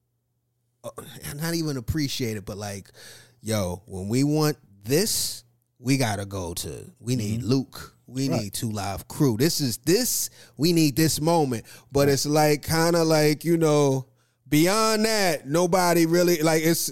not even appreciated, but like, yo, when we want this, we gotta we need Luke. We need 2 Live Crew. We need this moment. But it's like kind of like, you know, beyond that, nobody really, like, it's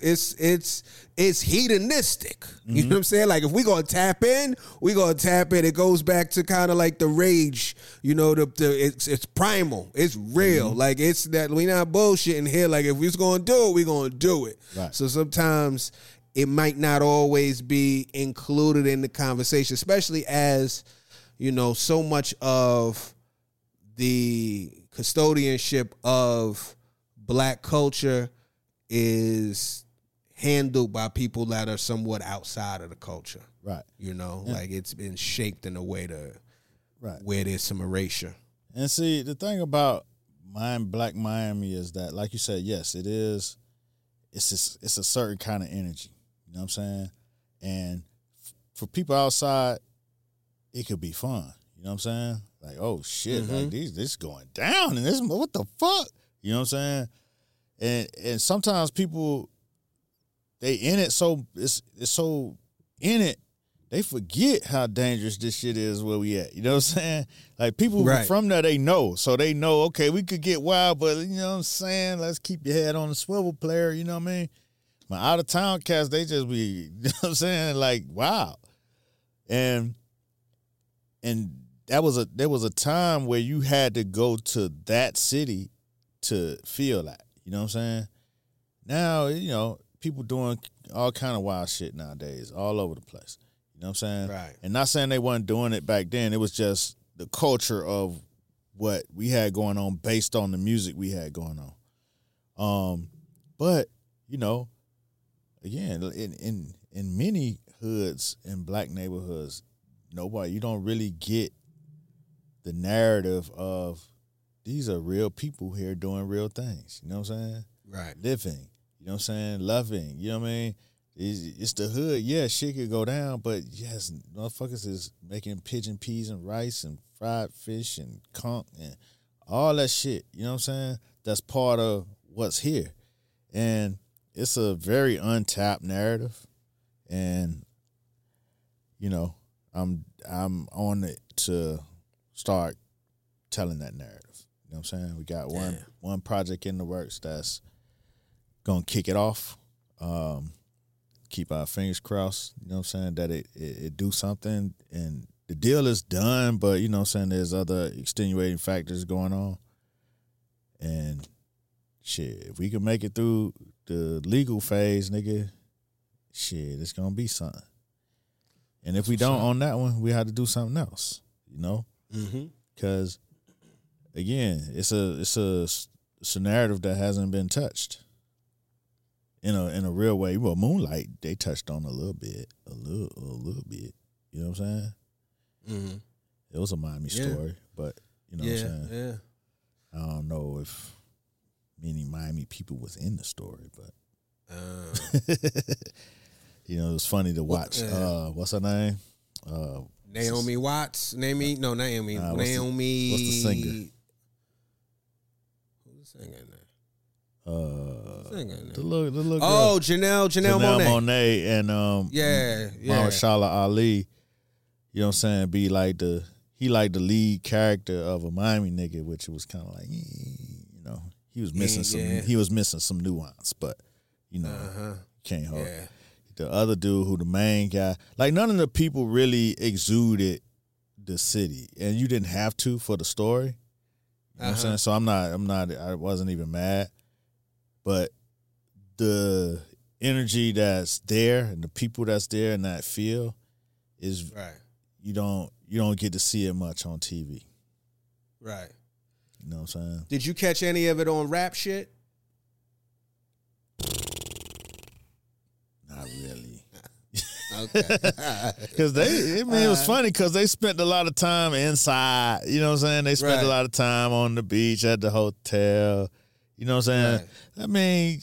hedonistic. You know what I'm saying? Like, if we gonna tap in, we gonna tap in. It goes back to kind of like the rage, you know, it's primal. It's real. Like, it's that we not bullshitting here. Like, if we was gonna do it, we gonna do it. Right. So sometimes it might not always be included in the conversation, especially as, you know, so much of the custodianship of Black culture is handled by people that are somewhat outside of the culture. Right. You know, like it's been shaped in a way to where there's some erasure. And see, the thing about Black Miami is that, like you said, yes, it is. It's a certain kind of energy. You know what I'm saying? And for people outside, it could be fun. You know what I'm saying? Like, oh shit, like this going down and this, what the fuck? You know what I'm saying? And sometimes people, they in it so it's so in it, they forget how dangerous this shit is where we at. You know what I'm saying? Like, people from there, they know. So they know, okay, we could get wild, but you know what I'm saying? Let's keep your head on the swivel, player. You know what I mean? My out of town cats, they just be, you know what I'm saying? Like, wow. And there was a time where you had to go to that city to feel that. You know what I'm saying? Now, you know, people doing all kind of wild shit nowadays, all over the place. You know what I'm saying? Right. And not saying they wasn't doing it back then. It was just the culture of what we had going on based on the music we had going on. But, you know, again, in many hoods and Black neighborhoods, you don't really get the narrative of these are real people here doing real things. You know what I'm saying? Right. Living. You know what I'm saying? Loving. You know what I mean? It's the hood. Yeah, shit could go down, but yes, motherfuckers is making pigeon peas and rice and fried fish and conch and all that shit. You know what I'm saying? That's part of what's here. And it's a very untapped narrative. And, you know, I'm on it to start telling that narrative. You know what I'm saying? We got one project in the works that's gonna kick it off. Keep our fingers crossed, you know what I'm saying, that it do something. And the deal is done, but you know what I'm saying, there's other extenuating factors going on. And shit, if we can make it through the legal phase, nigga, shit, it's gonna be something. And if we don't on that one, we have to do something else, you know? Because again, it's a it's a narrative that hasn't been touched in a real way. Well, Moonlight, they touched on a little bit. You know what I'm saying? Mm-hmm. It was a Miami story, but you know what I'm saying? Yeah. I don't know if many Miami people was in the story, but you know, it was funny to watch. What's her name? Naomi Watts. Naomi. Naomi. What's the singer? Who's the singer there? The little oh, girl. Janelle Monáe and Mahershala Ali. You know what I'm saying? Be like the lead character of a Miami nigga, which was kind of like, you know, he was missing some nuance, but you know, can't hold. Yeah. The other dude, who the main guy, like none of the people really exuded the city, and you didn't have to for the story. You know what I'm saying? So I wasn't even mad, but the energy that's there and the people that's there in that field is right. You don't get to see it much on TV. Right. You know what I'm saying? Did you catch any of it on Rap Shit? Not really. Okay. Because it was funny because they spent a lot of time inside. You know what I'm saying? They spent a lot of time on the beach, at the hotel. You know what I'm saying? Right. I mean,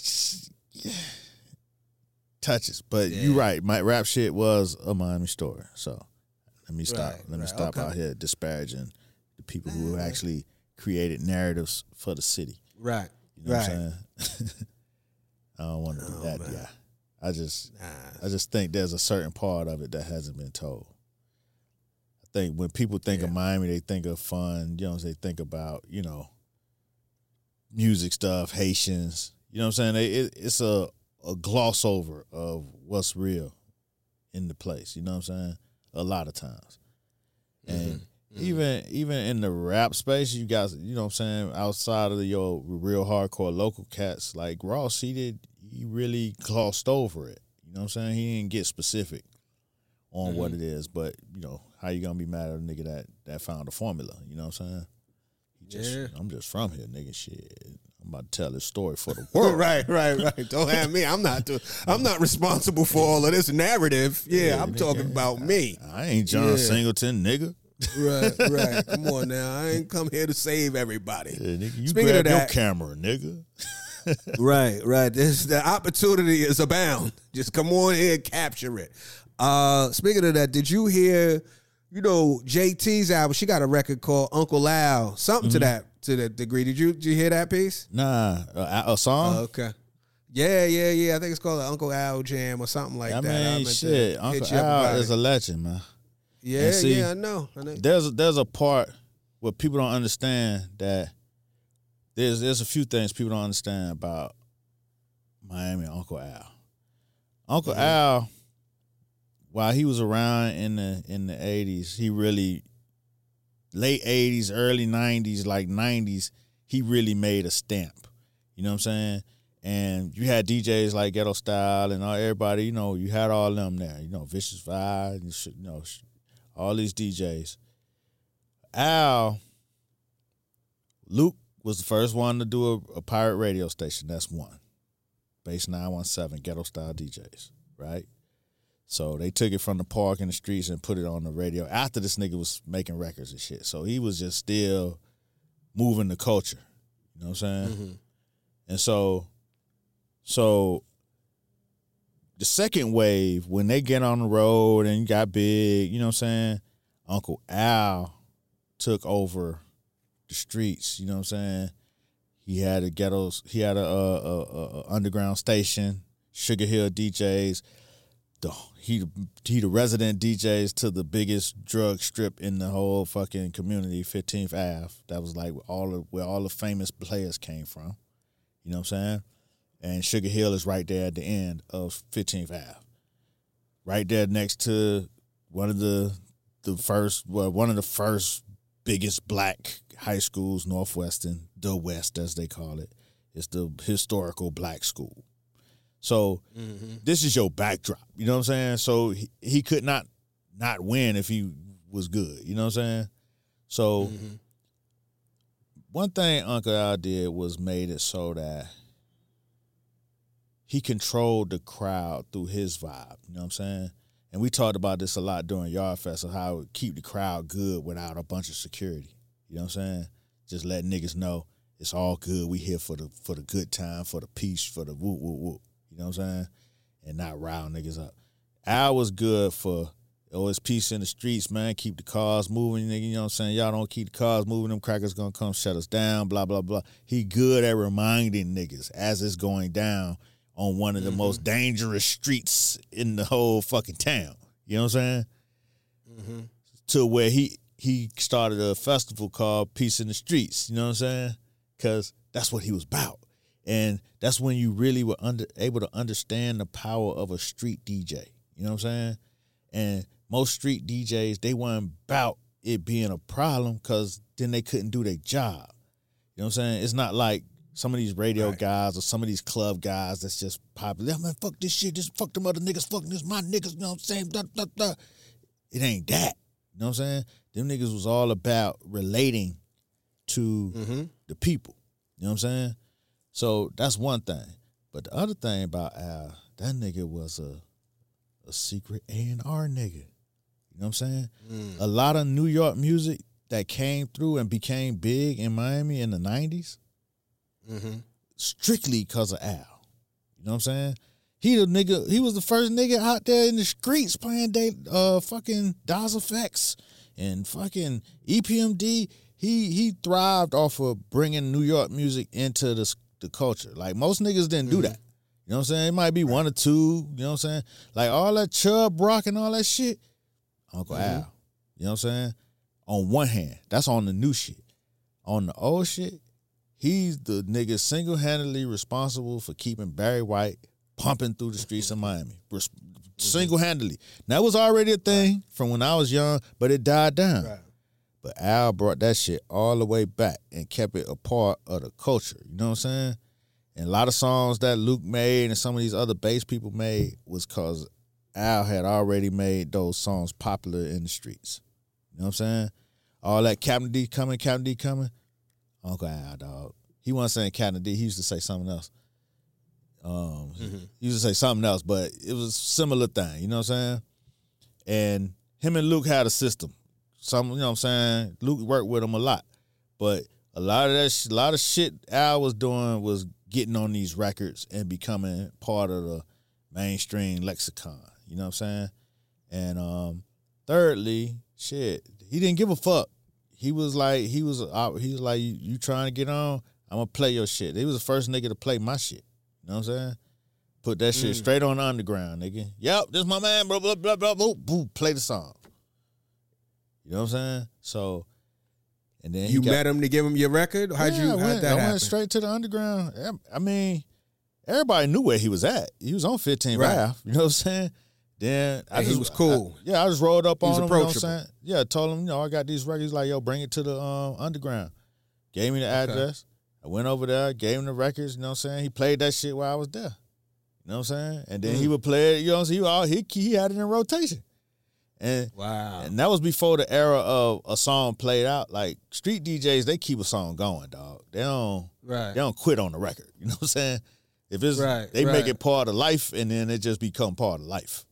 touches. But you're right. My Rap Shit was a Miami story. So let me stop. Let me stop out here disparaging the people who actually created narratives for the city. Right. You know what I'm saying? I don't want to be that guy. I just think there's a certain part of it that hasn't been told. I think when people think of Miami, they think of fun. You know, they think about, you know, music stuff, Haitians. You know what I'm saying? It's a gloss over of what's real in the place. You know what I'm saying? A lot of times. And even in the rap space, you guys, you know what I'm saying, outside of your real hardcore local cats, like Ross, he really glossed over it. You know what I'm saying? He didn't get specific on what it is, but, you know, how you gonna be mad at a nigga that found a formula? You know what I'm saying? I'm just from here, nigga. Shit, I'm about to tell this story for the world. right. Don't have me. I'm not responsible for all of this narrative. Yeah, I'm talking about me. I ain't John Singleton, nigga. Right. Come on now. I ain't come here to save everybody. Yeah, nigga, you grab your camera, nigga. Right. The opportunity is abound. Just come on here and capture it. Speaking of that, did you hear, you know, JT's album? She got a record called Uncle Al. Something to that degree. Did you hear that piece? Nah. A song? Okay. Yeah. I think it's called Uncle Al Jam or something like that. I mean, shit. Uncle Al is a legend, man. Yeah, see, I know. There's a part where people don't understand that there's a few things people don't understand about Miami and Uncle Al. Uncle Al, while he was around in the 80s, he really, late 80s, early 90s, like 90s, he really made a stamp. You know what I'm saying? And you had DJs like Ghetto Style and everybody, you know, you had all them there. You know, Vicious Vibe, you know, all these DJs. Luke was the first one to do a pirate radio station. That's one. Base 917, Ghetto Style DJs, right? So they took it from the park in the streets and put it on the radio after this nigga was making records and shit. So he was just still moving the culture. You know what I'm saying? And so the second wave, when they get on the road and got big, you know what I'm saying, Uncle Al took over the streets, you know what I'm saying? He had a underground station, Sugar Hill DJs. He the resident DJs to the biggest drug strip in the whole fucking community, 15th Ave. That was like where all the famous players came from. You know what I'm saying? And Sugar Hill is right there at the end of 15th Ave. Right there next to one of the first biggest black high schools, Northwestern, the West as they call it. It's the historical black school. So this is your backdrop. You know what I'm saying? So he could not win if he was good. You know what I'm saying? So one thing Uncle Al did was made it so that he controlled the crowd through his vibe. You know what I'm saying? And we talked about this a lot during Yard Fest of how it would keep the crowd good without a bunch of security. You know what I'm saying? Just let niggas know it's all good. We here for the good time, for the peace, for the whoop, whoop, whoop. You know what I'm saying? And not rile niggas up. Al was good for, it's peace in the streets, man. Keep the cars moving, nigga. You know what I'm saying? Y'all don't keep the cars moving. Them crackers gonna come shut us down, blah, blah, blah. He good at reminding niggas as it's going down on one of the most dangerous streets in the whole fucking town. You know what I'm saying? To where he started a festival called Peace in the Streets. You know what I'm saying? Because that's what he was about. And that's when you really were able to understand the power of a street DJ. You know what I'm saying? And most street DJs, they weren't about it being a problem because then they couldn't do their job. You know what I'm saying? It's not like some of these radio guys or some of these club guys that's just popular. Man, fuck this shit. Just fuck them other niggas. Fuck this my niggas. You know what I'm saying? Blah, blah, blah. It ain't that. You know what I'm saying? Them niggas was all about relating to the people. You know what I'm saying? So that's one thing. But the other thing about Al, that nigga was a secret A&R nigga. You know what I'm saying? A lot of New York music that came through and became big in Miami in the 90s, strictly because of Al. You know what I'm saying? He was the first nigga out there in the streets playing fucking DAS Effects and fucking EPMD. He thrived off of bringing New York music into the culture. Like, most niggas didn't do that. You know what I'm saying? It might be one or two, you know what I'm saying? Like, all that Chubb Rock and all that shit, Uncle Al. You know what I'm saying? On one hand, that's on the new shit. On the old shit, he's the nigga single-handedly responsible for keeping Barry White pumping through the streets of Miami. Single-handedly. That was already a thing from when I was young, but it died down. Right. But Al brought that shit all the way back and kept it a part of the culture. You know what I'm saying? And a lot of songs that Luke made and some of these other bass people made was because Al had already made those songs popular in the streets. You know what I'm saying? All that Captain D coming. Uncle Al, dog. He wasn't saying Captain D. He used to say something else. He used to say something else, but it was a similar thing. You know what I'm saying? And him and Luke had a system. You know what I'm saying? Luke worked with him a lot. But a lot of shit Al was doing was getting on these records and becoming part of the mainstream lexicon. You know what I'm saying? And thirdly, shit, he didn't give a fuck. He was like, you trying to get on? I'm gonna play your shit. He was the first nigga to play my shit. You know what I'm saying? Put that shit straight on the underground, nigga. Yep, this my man, blah, blah, blah, blah, blah, blah, play the song. You know what I'm saying? So, and then you met him to give him your record? How'd that happen? I went straight to the underground. I mean, everybody knew where he was at. He was on 15 Ralph. You know what I'm saying? Then he was cool. I just rolled up on him. Approachable. You know what I'm saying? Yeah, told him, I got these records. Like, yo, bring it to the underground. Gave me the address. I went over there, gave him the records. You know what I'm saying? He played that shit while I was there. You know what I'm saying? And then he would play it. You know what I'm saying? He had it in rotation. And wow. And that was before the era of a song played out. Like, street DJs, they keep a song going, dog. They don't quit on the record. You know what I'm saying? If it's they make it part of life, and then it just become part of life.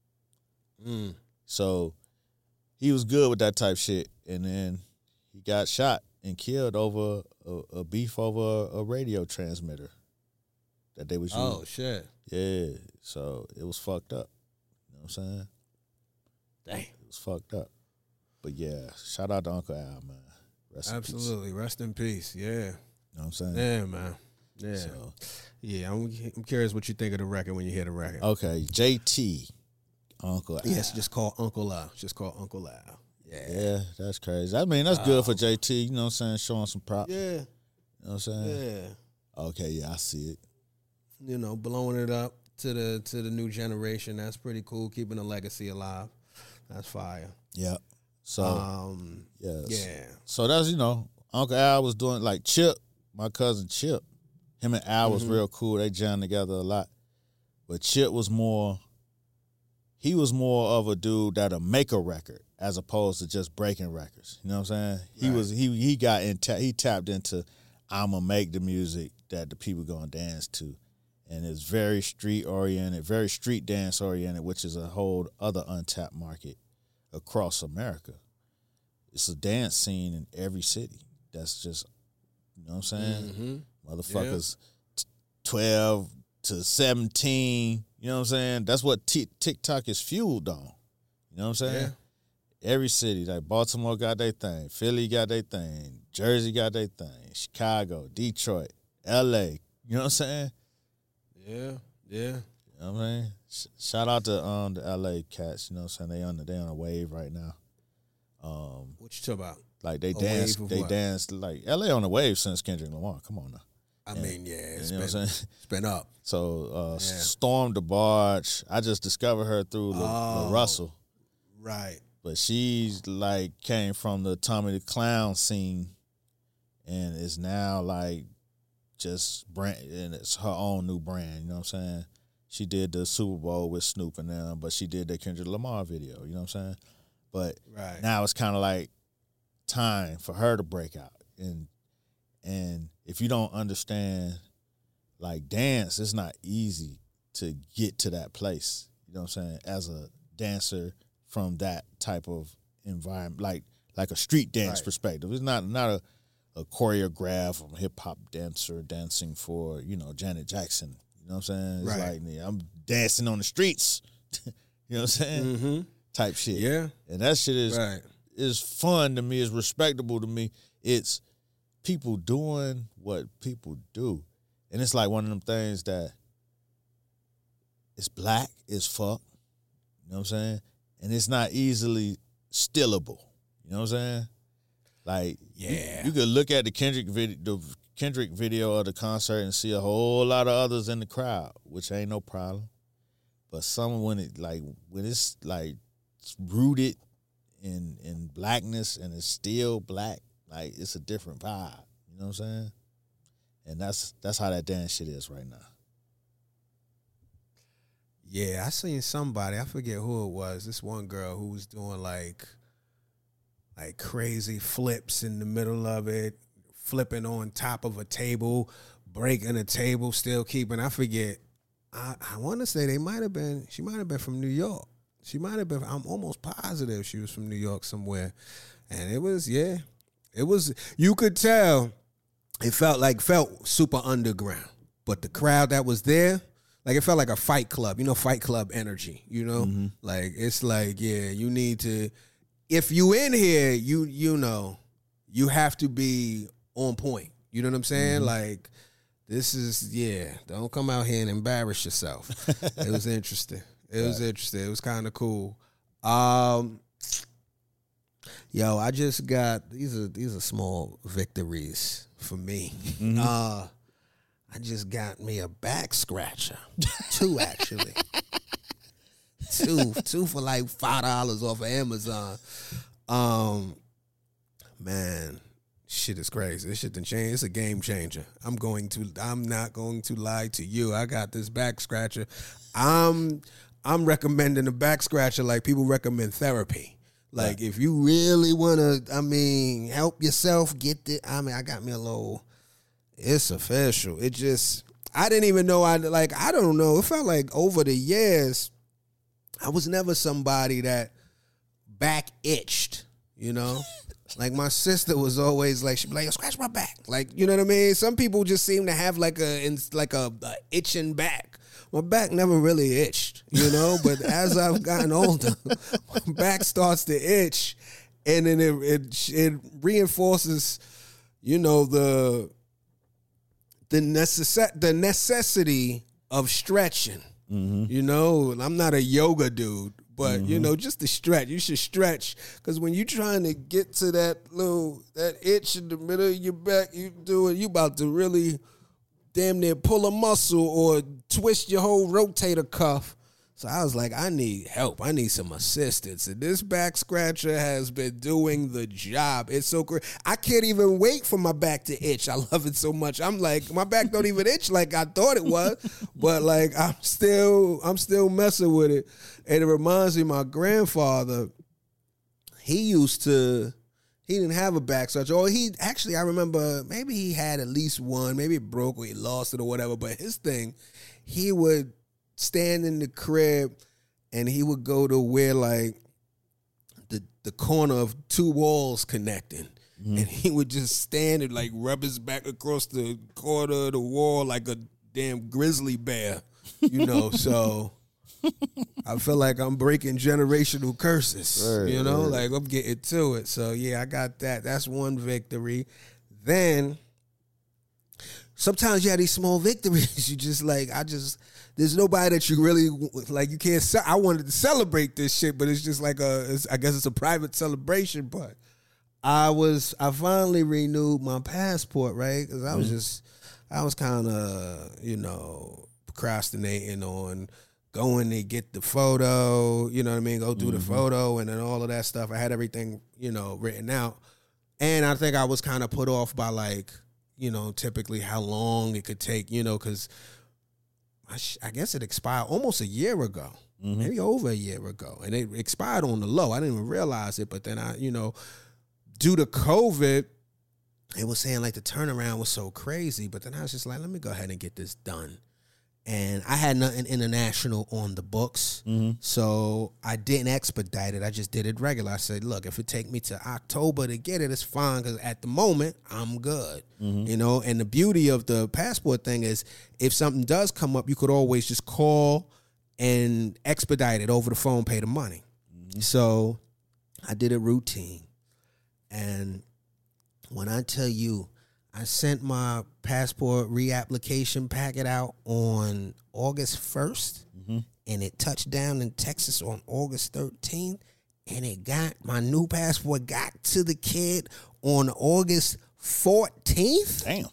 So he was good with that type shit, and then he got shot and killed over a beef over a radio transmitter that they was using. Oh shit! Yeah, so it was fucked up. You know what I'm saying? Dang, it was fucked up. But yeah, shout out to Uncle Al, man. Absolutely, rest in peace. Yeah, you know what I'm saying? Yeah, man. Yeah, so, yeah. I'm curious what you think of the record when you hear the record. Okay, JT. Uncle Al. Yes, just call Uncle Al. Just call Uncle Al. Yeah, that's crazy. I mean, that's good for JT, you know what I'm saying? Showing some props. Yeah. You know what I'm saying? Yeah. Okay, yeah, I see it. You know, blowing it up to the new generation. That's pretty cool. Keeping the legacy alive. That's fire. Yeah. So, yeah. So that's, Uncle Al was doing, like, Chip, my cousin Chip. Him and Al was real cool. They jammed together a lot. But Chip was more he was more of a dude that'll make a record as opposed to just breaking records. You know what I'm saying? Right. He tapped into, I'ma make the music that the people gonna dance to. And it's very street oriented, very street dance oriented, which is a whole other untapped market across America. It's a dance scene in every city. That's just, you know what I'm saying? Motherfuckers 12 to 17, you know what I'm saying? That's what TikTok is fueled on. You know what I'm saying? Yeah. Every city, like Baltimore got their thing, Philly got their thing, Jersey got their thing, Chicago, Detroit, LA, you know what I'm saying? Yeah. You know what I mean? Shout out to the LA cats, you know what I'm saying? They on a wave right now. What you talking about? Like they dance like LA on a wave since Kendrick Lamar. Come on now. It's been up. So Storm DeBarge, I just discovered her through La Russell. Right. But she's like came from the Tommy the Clown scene and is now like just brand, and it's her own new brand, you know what I'm saying? She did the Super Bowl with Snoop and them, but she did the Kendrick Lamar video, you know what I'm saying? But now it's kind of like time for her to break out. And if you don't understand, like, dance, it's not easy to get to that place, you know what I'm saying, as a dancer from that type of environment, like a street dance perspective. It's not a choreograph or hip-hop dancer dancing for, you know, Janet Jackson. You know what I'm saying? It's like, I'm dancing on the streets. You know what I'm saying? Mm-hmm. Type shit. Yeah. And that shit is fun to me, is respectable to me. It's people doing what people do. And it's like one of them things that it's black as fuck. You know what I'm saying? And it's not easily stillable. You know what I'm saying? Like, you could look at the Kendrick video of the concert and see a whole lot of others in the crowd, which ain't no problem. But when it's rooted in blackness and it's still black, like, it's a different vibe. You know what I'm saying? And that's how that dance shit is right now. Yeah, I seen somebody, I forget who it was, this one girl who was doing like crazy flips in the middle of it, flipping on top of a table, breaking a table, still keeping, I forget. I want to say she might have been from New York. She might have been, I'm almost positive she was from New York somewhere. And it was, you could tell it felt super underground. But the crowd that was there, like, it felt like a Fight Club, Fight Club energy, Mm-hmm. Like, it's like, you need to, if you in here, you have to be on point. You know what I'm saying? Mm-hmm. Like, this is, don't come out here and embarrass yourself. It was interesting. It was interesting. It was kind of cool. I just got, these are small victories for me. Mm-hmm. I just got me a back scratcher. 2, actually. Two for like $5 off of Amazon. Man, shit is crazy. This shit done changed. It's a game changer. I'm not going to lie to you. I got this back scratcher. I'm recommending a back scratcher like people recommend therapy. Like, if you really want to, help yourself I got me a little, it's official. It just, I didn't even know, I don't know. It felt like over the years, I was never somebody that back itched, Like, my sister was always like, she'd be like, scratch my back. Like, you know what I mean? Some people just seem to have like a itching back. My back never really itched, But as I've gotten older, my back starts to itch, and then it reinforces, the necessity of stretching. Mm-hmm. I'm not a yoga dude, but just to stretch. You should stretch, because when you're trying to get to that itch in the middle of your back, you about to really damn near pull a muscle or twist your whole rotator cuff. So I was like, I need help. I need some assistance. And this back scratcher has been doing the job. It's so great. I can't even wait for my back to itch. I love it so much. I'm like, my back don't even itch like I thought it was. But like I'm still messing with it. And it reminds me of my grandfather. He didn't have a back scratcher. Or I remember maybe he had at least one. Maybe it broke or he lost it or whatever. But his thing, he would stand in the crib and he would go to where like the corner of two walls connecting. Mm-hmm. And he would just stand and like rub his back across the corner of the wall like a damn grizzly bear, so I feel like I'm breaking generational curses, right. Like I'm getting to it. So yeah, I got that. That's one victory. Then sometimes you have these small victories. You just like, there's nobody that you really like. You can't. I wanted to celebrate this shit, but it's just like I guess it's a private celebration. But I finally renewed my passport, right? Because I was kind of procrastinating on going to get the photo. You know what I mean? Go do the photo and then all of that stuff. I had everything written out, and I think I was kind of put off by like typically how long it could take. Because I guess it expired almost a year ago, maybe over a year ago. And it expired on the low. I didn't even realize it. But then due to COVID, it was saying like the turnaround was so crazy. But then I was just like, let me go ahead and get this done. And I had nothing international on the books. So I didn't expedite it. I just did it regular. I said, look, if it take me to October to get it, it's fine. Because at the moment, I'm good. And the beauty of the passport thing is if something does come up, you could always just call and expedite it over the phone, pay the money. So I did it routine. And when I tell you, I sent my passport reapplication packet out on August 1st, and it touched down in Texas on August 13th, and my new passport got to the kid on August 14th. Damn.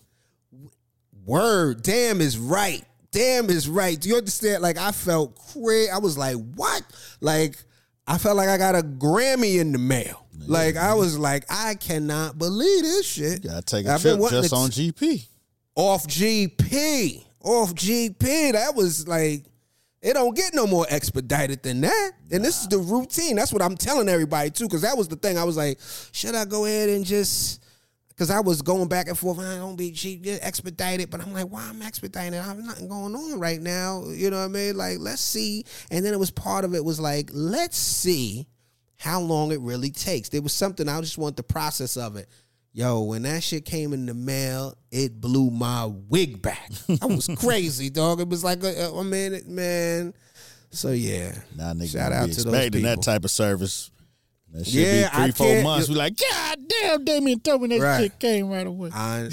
Word. Damn is right. Damn is right. Do you understand? Like, I felt crazy. I was like, what? Like, I felt like I got a Grammy in the mail. Like, I was like, I cannot believe this shit. You gotta take a trip just on GP. Off GP. That was like, it don't get no more expedited than that. And this is the routine. That's what I'm telling everybody, too, because that was the thing. I was like, should I go ahead and just... Because I was going back and forth, I don't be cheap, just expedite it. But I'm like, why I'm expediting it? I have nothing going on right now. You know what I mean? Like, let's see. And then it was part of it was like, let's see how long it really takes. There was something, I just want the process of it. Yo, when that shit came in the mail, it blew my wig back. I was crazy, dog. It was like a minute, man. So, yeah. Nah, nigga, shout out to those people. Expecting that type of service. That shit be 3-4 months. We like, God damn, Damien told me that shit came right away.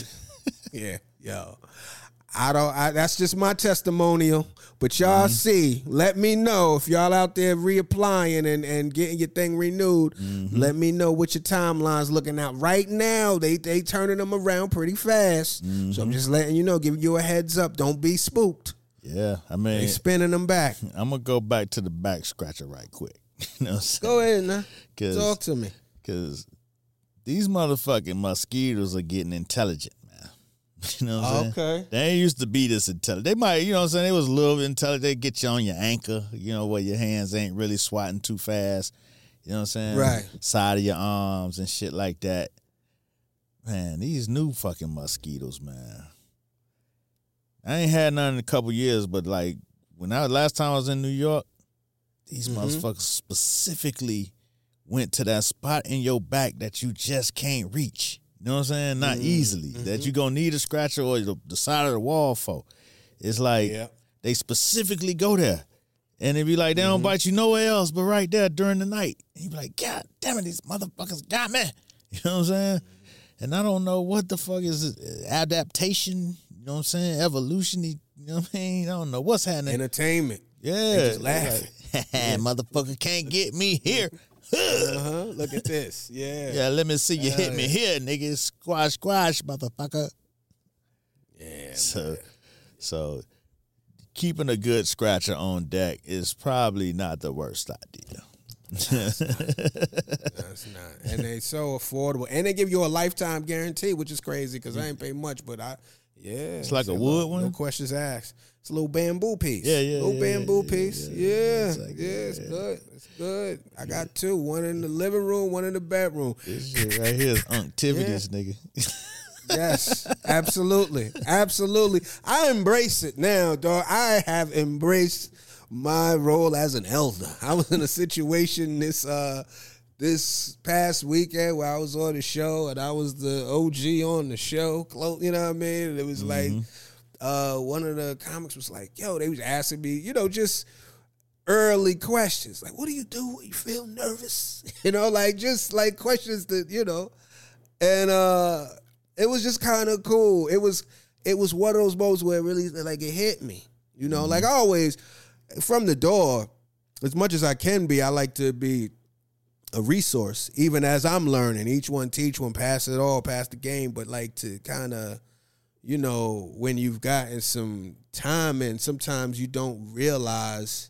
That's just my testimonial. But y'all see, let me know if y'all out there reapplying and getting your thing renewed. Let me know what your timeline's looking out. Right now, they turning them around pretty fast. So I'm just letting you know, giving you a heads up. Don't be spooked. Yeah, I mean, they spinning them back. I'm gonna go back to the back scratcher right quick. You know what I'm saying? Go ahead, man. Talk to me. Because these motherfucking mosquitoes are getting intelligent, man. You know what I'm saying? Okay. They ain't used to be this intelligent. They might, you know what I'm saying? They was a little intelligent. They get you on your anchor, where your hands ain't really swatting too fast. You know what I'm saying? Right. Side of your arms and shit like that. Man, these new fucking mosquitoes, man. I ain't had none in a couple years, but like last time I was in New York, these motherfuckers specifically went to that spot in your back that you just can't reach. You know what I'm saying? Not easily. That you gonna need a scratcher or the side of the wall for. It's like they specifically go there. And it be like, they don't bite you nowhere else but right there during the night. And you be like, God damn it, these motherfuckers got me. You know what I'm saying? And I don't know what the fuck is it, adaptation, you know what I'm saying? Evolution, you know what I mean? I don't know what's happening. Entertainment. Yeah. They just laughing. Motherfucker can't get me here. Look at this. Yeah. Yeah, let me see you hit me here, nigga. Squash, motherfucker. Yeah. So keeping a good scratcher on deck is probably not the worst idea. That's not. And they so affordable. And they give you a lifetime guarantee, which is crazy because I ain't pay much, but It's like a wood one? No questions asked. It's a little bamboo piece. Yeah. Little bamboo piece. Yeah. It's Good. It's good. I got two. One in the living room, one in the bedroom. This shit right here is unctivities, nigga. Yes, absolutely. Absolutely. I embrace it now, dog. I have embraced my role as an elder. I was in a situation this past weekend where I was on the show and I was the OG on the show. You know what I mean? And it was like one of the comics was like, yo, they was asking me, just early questions. Like, what do you do when you feel nervous? Just like questions that, and it was just kind of cool. It was one of those moments where it really like it hit me. Like I always from the door, as much as I can be, I like to be a resource, even as I'm learning. Each one teach one, pass it all, pass the game. But like to kind of, when you've gotten some time and sometimes you don't realize,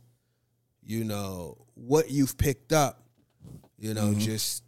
what you've picked up, just,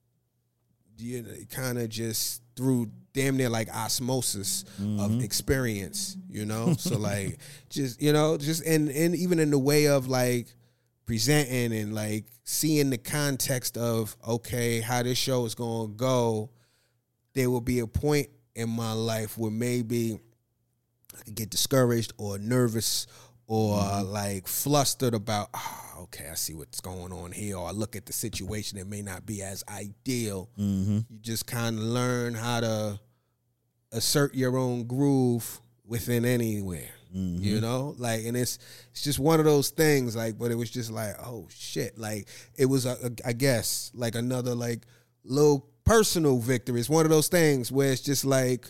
kind of just through damn near like osmosis of experience, So like just, and even in the way of like presenting and like seeing the context of, okay, how this show is going to go, there will be a point in my life where maybe I could get discouraged or nervous or like flustered about, okay, I see what's going on here, or I look at the situation that may not be as ideal. You just kind of learn how to assert your own groove within anywhere, like, and it's just one of those things, like, but it was just like, oh shit, like it was, I guess, like another like little personal victory. It's one of those things where it's just like,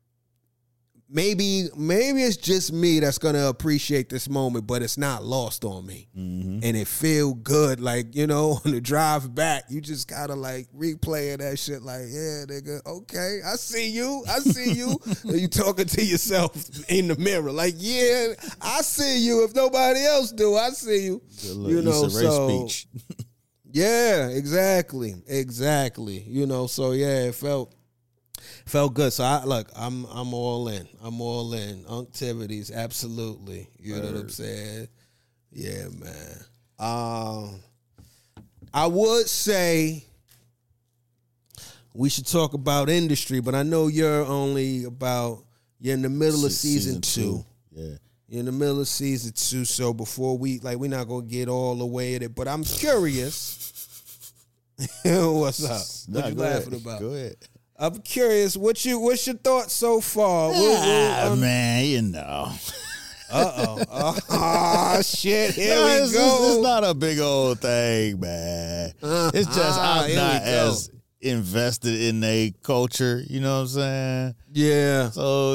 maybe it's just me that's gonna appreciate this moment, but it's not lost on me, and it feel good. Like on the drive back, you just gotta like replay that shit. Like, yeah, nigga, okay, I see you. And you talking to yourself in the mirror, like, yeah, I see you. If nobody else do, I see you. So speech. Yeah, exactly. So yeah, it felt good. So I'm all in. Unctivities, absolutely. You know what I'm saying? Yeah, man. I would say we should talk about industry, but I know you're in the middle of season two. Yeah. You're in the middle of season 2, so before we're not gonna get all the way at it, but I'm curious. What's up? What you laughing about? Go ahead. I'm curious, what's your thoughts so far? Man, Oh, shit, here we go. It's not a big old thing, man. It's just I'm not as invested in a culture, you know what I'm saying? Yeah. So,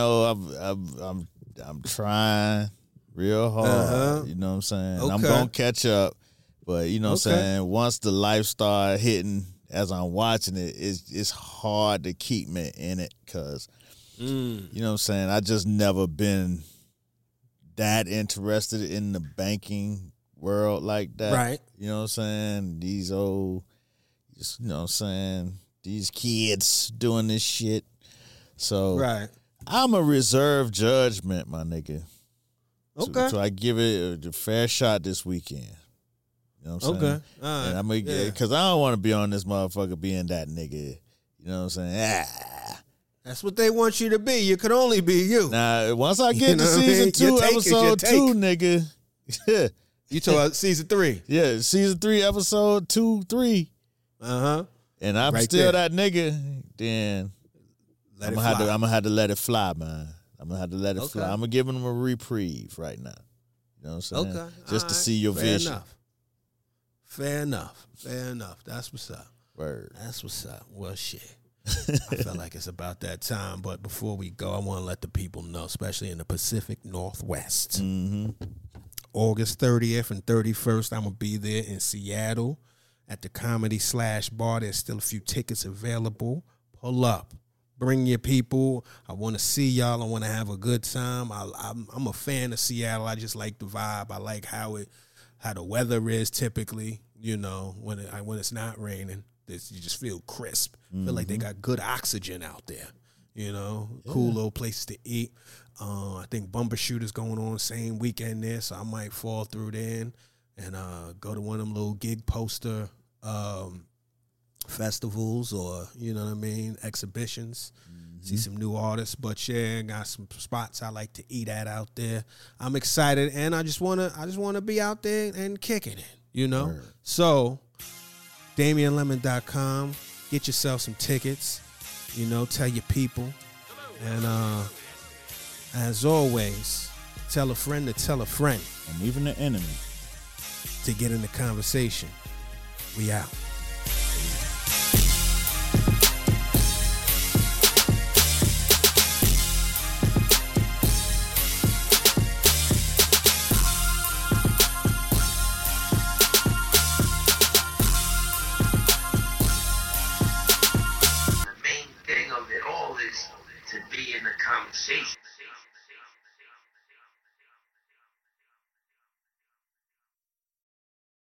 I'm trying real hard, you know what I'm saying? Okay. I'm going to catch up, but you know what I'm saying? Once the life start hitting as I'm watching it, it's hard to keep me in it because, you know what I'm saying, I just never been that interested in the banking world like that. Right. You know what I'm saying? These old, just, you know what I'm saying, these kids doing this shit. So right. I'm a reserved judgment, my nigga. Okay. So I give it a fair shot this weekend. You know what I'm saying? Okay. All right. And because I don't want to be on this motherfucker being that nigga. You know what I'm saying? That's what they want you to be. You can only be you. Now, once I get to season 2, episode 2, nigga. You talking about season 3? Yeah, season 3, episode 2, 3. And I'm still that nigga, then I'm gonna have to let it fly, man. I'm gonna have to let it fly. I'm gonna give them a reprieve right now. You know what I'm saying? Okay. Just to see your vision. Fair enough. That's what's up. Word. That's what's up. Well, shit. I feel like it's about that time, but before we go, I want to let the people know, especially in the Pacific Northwest. August 30th and 31st, I'm going to be there in Seattle at the Comedy / Bar. There's still a few tickets available. Pull up. Bring your people. I want to see y'all. I want to have a good time. I'm a fan of Seattle. I just like the vibe. I like how the weather is typically. You know, when it's not raining, you just feel crisp. Feel like they got good oxygen out there. You know, cool little places to eat. I think Bumbershoot is going on same weekend there, so I might fall through there and go to one of them little gig poster festivals or, you know what I mean, exhibitions. See some new artists, but yeah, got some spots I like to eat at out there. I'm excited, and I just wanna be out there and kicking it, you know. Word. So, DamianLemon.com, get yourself some tickets, you know, tell your people, and as always, tell a friend to tell a friend, And even the enemy. to get in the conversation. We out.